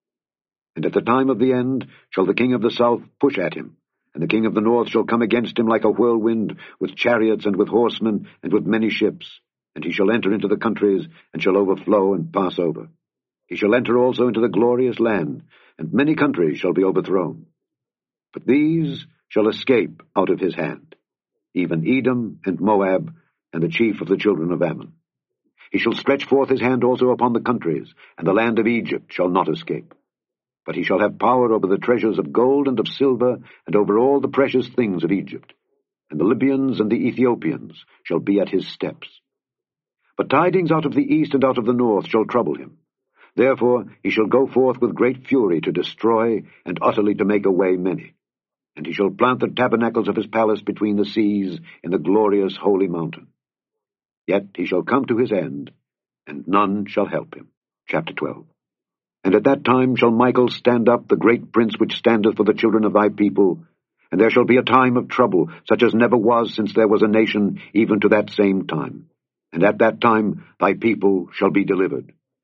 And at the time of the end shall the king of the south push at him, and the king of the north shall come against him like a whirlwind, with chariots and with horsemen, and with many ships. And he shall enter into the countries, and shall overflow and pass over. He shall enter also into the glorious land, and many countries shall be overthrown. But these shall escape out of his hand, even Edom and Moab, and the chief of the children of Ammon. He shall stretch forth his hand also upon the countries, and the land of Egypt shall not escape. But he shall have power over the treasures of gold and of silver, and over all the precious things of Egypt. And the Libyans and the Ethiopians shall be at his steps. But tidings out of the east and out of the north shall trouble him. Therefore he shall go forth with great fury to destroy, and utterly to make away many. And he shall plant the tabernacles of his palace between the seas, in the glorious holy mountain. Yet he shall come to his end, and none shall help him. Chapter twelve. And at that time shall Michael stand up, the great prince which standeth for the children of thy people, and there shall be a time of trouble, such as never was since there was a nation, even to that same time. And at that time thy people shall be delivered,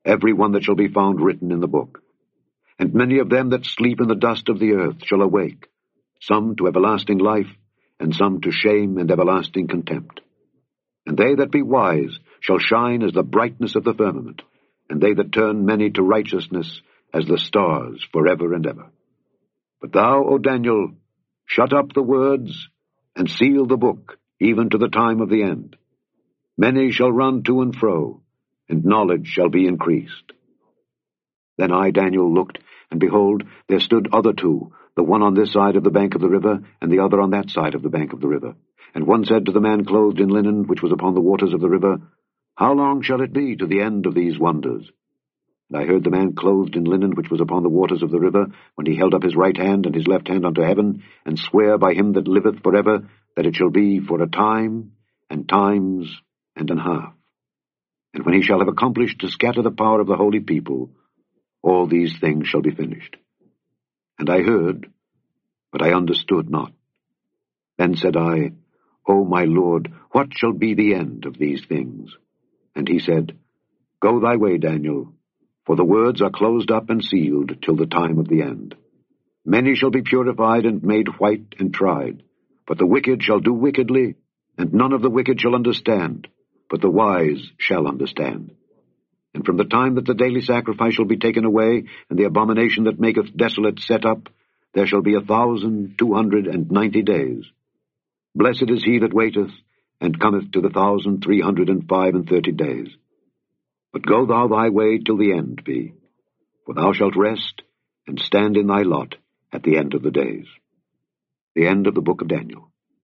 every one that shall be found written in the book. And many of them that sleep in the dust of the earth shall awake, some to everlasting life, and some to shame and everlasting contempt. And they that be wise shall shine as the brightness of the firmament, and they that turn many to righteousness as the stars forever and ever. But thou, O Daniel, shut up the words, and seal the book, even to the time of the end. Many shall run to and fro, and knowledge shall be increased. Then I, Daniel, looked, and behold, there stood other two, the one on this side of the bank of the river, and the other on that side of the bank of the river. And one said to the man clothed in linen, which was upon the waters of the river, How long shall it be to the end of these wonders? And I heard the man clothed in linen, which was upon the waters of the river, when he held up his right hand and his left hand unto heaven, and swear by him that liveth for ever, that it shall be for a time, and times, and an half. And when he shall have accomplished to scatter the power of the holy people, all these things shall be finished. And I heard, but I understood not. Then said I, O my Lord, what shall be the end of these things? And he said, Go thy way, Daniel, for the words are closed up and sealed till the time of the end. Many shall be purified and made white and tried, but the wicked shall do wickedly, and none of the wicked shall understand, but the wise shall understand. And from the time that the daily sacrifice shall be taken away, and the abomination that maketh desolate set up, there shall be a thousand two hundred and ninety days. Blessed is he that waiteth, and cometh to the thousand three hundred and five and thirty days. But go thou thy way till the end be, for thou shalt rest, and stand in thy lot at the end of the days. The end of the book of Daniel.